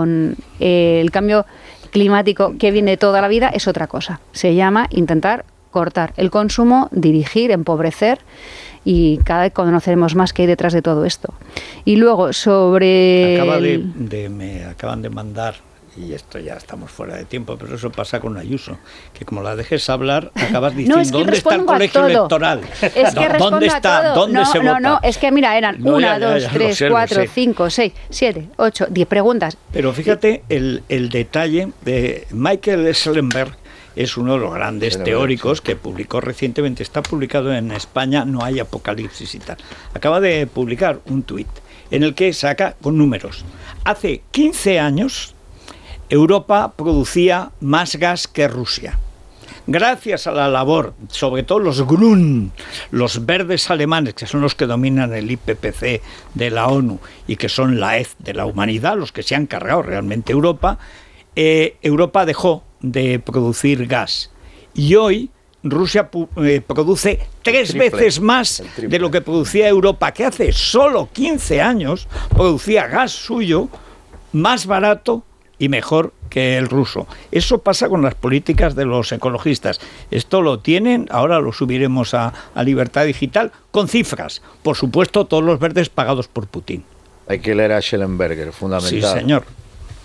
[SPEAKER 4] el cambio climático que viene toda la vida es otra cosa. Se llama intentar cortar el consumo, dirigir, empobrecer, y cada vez conoceremos más qué hay detrás de todo esto. Y luego sobre...
[SPEAKER 3] Me acaban de mandar, y esto ya estamos fuera de tiempo, pero eso pasa con Ayuso, que como la dejes hablar, acabas diciendo, ¿dónde está el colegio electoral?
[SPEAKER 4] Es que
[SPEAKER 3] ¿Dónde está? ¿Dónde se vota?
[SPEAKER 4] No, es que mira, eran 1, 2, 3, 4, 5, 6, 7, 8, 10 preguntas.
[SPEAKER 3] Pero fíjate el detalle de Michael Schellenberg. Es uno de los grandes teóricos que publicó recientemente, está publicado en España, No hay apocalipsis y tal. Acaba de publicar un tuit en el que saca con números. Hace 15 años Europa producía más gas que Rusia. Gracias a la labor, sobre todo los Grün, los verdes alemanes, que son los que dominan el IPCC de la ONU y que son la hez de la humanidad, los que se han cargado realmente Europa, Europa dejó de producir gas. Y hoy Rusia produce 3 veces más de lo que producía Europa, que hace solo 15 años producía gas suyo más barato y mejor que el ruso. Eso pasa con las políticas de los ecologistas. Esto lo tienen, ahora lo subiremos a Libertad Digital, con cifras. Por supuesto, todos los verdes pagados por Putin.
[SPEAKER 6] Hay que leer a Schellenberger, fundamental.
[SPEAKER 3] Sí, señor.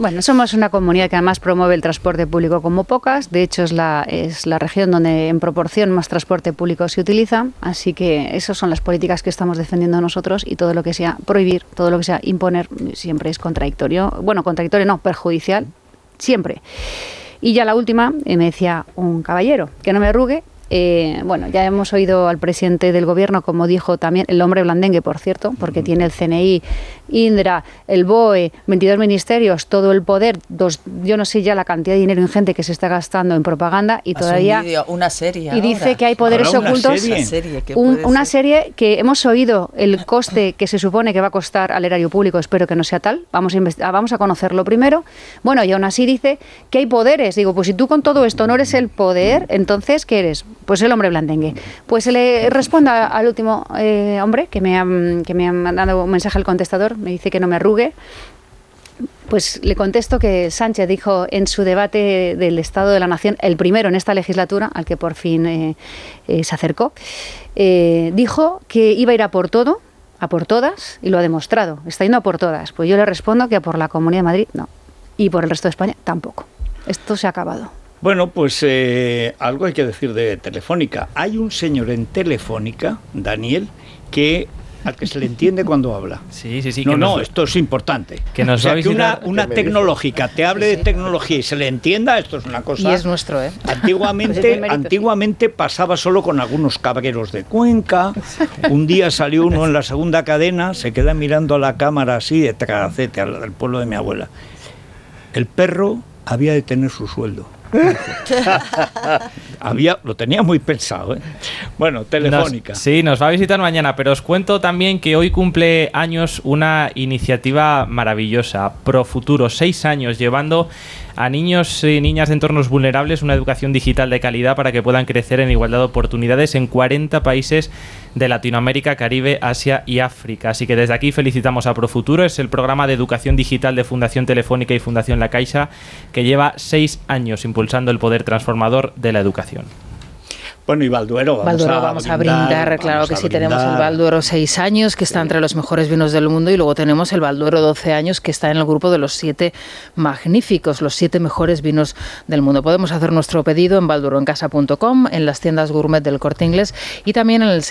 [SPEAKER 4] Bueno, somos una comunidad que además promueve el transporte público como pocas. De hecho, es la región donde en proporción más transporte público se utiliza. Así que esas son las políticas que estamos defendiendo nosotros, y todo lo que sea prohibir, todo lo que sea imponer, siempre es contradictorio. Bueno, contradictorio no, perjudicial, siempre. Y ya la última, me decía un caballero, que no me arrugue. Bueno, ya hemos oído al presidente del gobierno, como dijo también el hombre blandengue, por cierto, porque tiene el CNI, Indra, el BOE, 22 ministerios, todo el poder, yo no sé ya la cantidad de dinero ingente que se está gastando en propaganda, y todavía
[SPEAKER 5] una serie
[SPEAKER 4] y
[SPEAKER 5] ahora.
[SPEAKER 4] Dice que hay poderes ocultos. Una serie que hemos oído el coste que se supone que va a costar al erario público. Espero que no sea tal. Vamos a conocerlo primero. Bueno, y aún así dice que hay poderes. Digo, pues si tú con todo esto no eres el poder, entonces ¿qué eres? Pues el hombre blandengue. Pues se le responde al último hombre que me ha mandado un mensaje al contestador, me dice que no me arrugue. Pues le contesto que Sánchez dijo en su debate del Estado de la Nación, el primero en esta legislatura, al que por fin se acercó, dijo que iba a ir a por todo, a por todas, y lo ha demostrado. Está yendo a por todas. Pues yo le respondo que a por la Comunidad de Madrid no, y por el resto de España tampoco. Esto se ha acabado.
[SPEAKER 3] Bueno, pues algo hay que decir de Telefónica. Hay un señor en Telefónica, Daniel, al que se le entiende cuando habla.
[SPEAKER 11] Sí.
[SPEAKER 3] Esto es importante.
[SPEAKER 11] Que nos va a visitar.
[SPEAKER 3] Que una tecnológica te hable de tecnología y se le entienda, esto es una cosa...
[SPEAKER 7] Y es nuestro, ¿eh?
[SPEAKER 3] Antiguamente pasaba solo con algunos caballeros de Cuenca. Un día salió uno en la segunda cadena, se queda mirando a la cámara así de Tragacete, al pueblo de mi abuela. El perro había de tener su sueldo. Lo tenía muy pensado, ¿eh? Bueno, Telefónica.
[SPEAKER 11] Nos va a visitar mañana, pero os cuento también que hoy cumple años una iniciativa maravillosa, Profuturo, 6 años llevando a niños y niñas de entornos vulnerables una educación digital de calidad para que puedan crecer en igualdad de oportunidades en 40 países de Latinoamérica, Caribe, Asia y África. Así que desde aquí felicitamos a Profuturo. Es el programa de educación digital de Fundación Telefónica y Fundación La Caixa, que lleva 6 años impulsando el poder transformador de la educación.
[SPEAKER 3] Bueno, y Balduero,
[SPEAKER 7] vamos a brindar, claro que sí, tenemos el Balduero 6 años, que está entre los mejores vinos del mundo, y luego tenemos el Balduero 12 años, que está en el grupo de los 7 magníficos, los 7 mejores vinos del mundo. Podemos hacer nuestro pedido en balduroencasa.com, en las tiendas gourmet del Corte Inglés, y también en el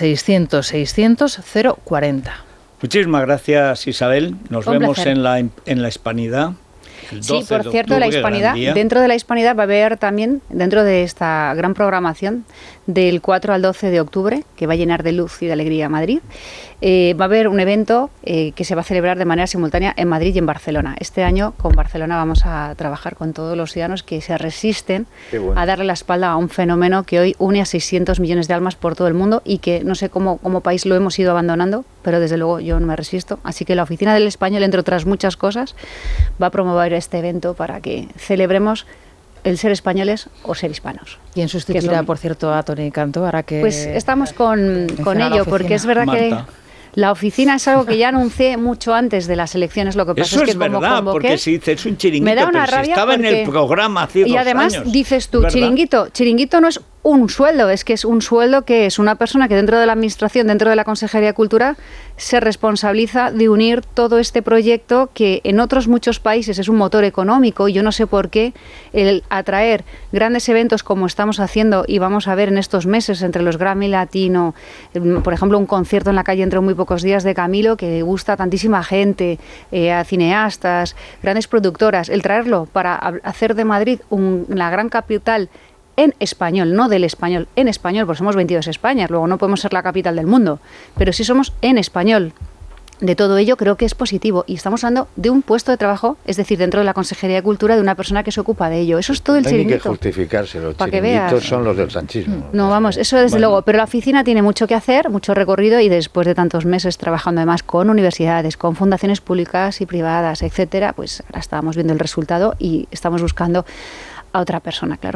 [SPEAKER 7] 600-600-040.
[SPEAKER 3] Muchísimas gracias, Isabel. Nos vemos en la Hispanidad.
[SPEAKER 4] Sí, por cierto, la Hispanidad, dentro de la Hispanidad va a haber también, dentro de esta gran programación del 4 al 12 de octubre, que va a llenar de luz y de alegría Madrid, va a haber un evento que se va a celebrar de manera simultánea en Madrid y en Barcelona. Este año con Barcelona vamos a trabajar con todos los ciudadanos que se resisten a darle la espalda a un fenómeno que hoy une a 600 millones de almas por todo el mundo, y que no sé cómo como país lo hemos ido abandonando, pero desde luego yo no me resisto. Así que la Oficina del Español, entre otras muchas cosas, va a promover este evento para que celebremos el ser españoles o ser hispanos.
[SPEAKER 7] ¿Quién sustituirá, por cierto, a Toni Cantó?
[SPEAKER 4] Pues estamos con ello, porque es verdad que la oficina es algo que ya anuncié mucho antes de las elecciones. Lo que pasa es que como convoqué,
[SPEAKER 3] porque si dices un chiringuito,
[SPEAKER 4] me da una rabia
[SPEAKER 3] estaba en el programa hace 2 años.
[SPEAKER 4] Y además dices tú, chiringuito no es un sueldo, es que es un sueldo que es una persona que dentro de la administración, dentro de la Consejería de Cultura, se responsabiliza de unir todo este proyecto que en otros muchos países es un motor económico, y yo no sé por qué el atraer grandes eventos como estamos haciendo y vamos a ver en estos meses entre los Grammy Latino, por ejemplo un concierto en la calle dentro de muy pocos días de Camilo, que gusta a tantísima gente, a cineastas, grandes productoras, el traerlo para hacer de Madrid la gran capital en español, no del español, en español, porque somos 22 Españas, luego no podemos ser la capital del mundo, pero sí somos en español. De todo ello creo que es positivo, y estamos hablando de un puesto de trabajo, es decir, dentro de la Consejería de Cultura, de una persona que se ocupa de ello. Eso es todo el chiringuito.
[SPEAKER 6] Hay que justificarse, los chiringuitos son los del sanchismo.
[SPEAKER 4] No, vamos, eso desde luego, pero la oficina tiene mucho que hacer, mucho recorrido, y después de tantos meses trabajando además con universidades, con fundaciones públicas y privadas, etcétera, pues ahora estábamos viendo el resultado y estamos buscando a otra persona, claro.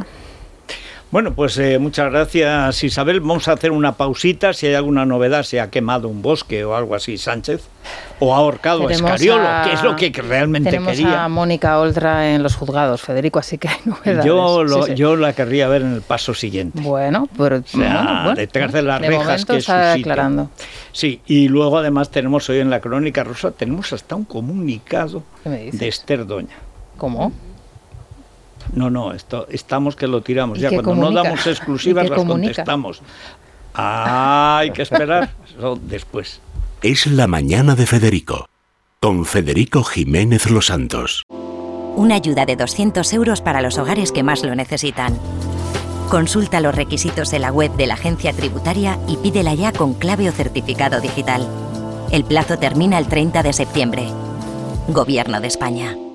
[SPEAKER 3] Bueno, pues muchas gracias, Isabel. Vamos a hacer una pausita. Si hay alguna novedad, se ha quemado un bosque o algo así, Sánchez, o ha ahorcado a Escariolo, que es lo que realmente quería.
[SPEAKER 7] Tenemos a Mónica Oltra en los juzgados, Federico, así que hay novedades.
[SPEAKER 3] Yo la querría ver en el paso siguiente.
[SPEAKER 7] Bueno, pero
[SPEAKER 3] detrás de las rejas, que es su
[SPEAKER 7] aclarando.
[SPEAKER 3] Sí, y luego además tenemos hoy en la Crónica Rosa, tenemos hasta un comunicado de Esther Doña.
[SPEAKER 7] ¿Cómo?
[SPEAKER 3] No, estamos que lo tiramos. Ya cuando no damos exclusivas las contestamos. Hay que esperar. Eso después.
[SPEAKER 2] Es la mañana de Federico, con Federico Jiménez Los Santos.
[SPEAKER 1] Una ayuda de 200 euros para los hogares que más lo necesitan. Consulta los requisitos en la web de la Agencia Tributaria y pídela ya con clave o certificado digital. El plazo termina el 30 de septiembre. Gobierno de España.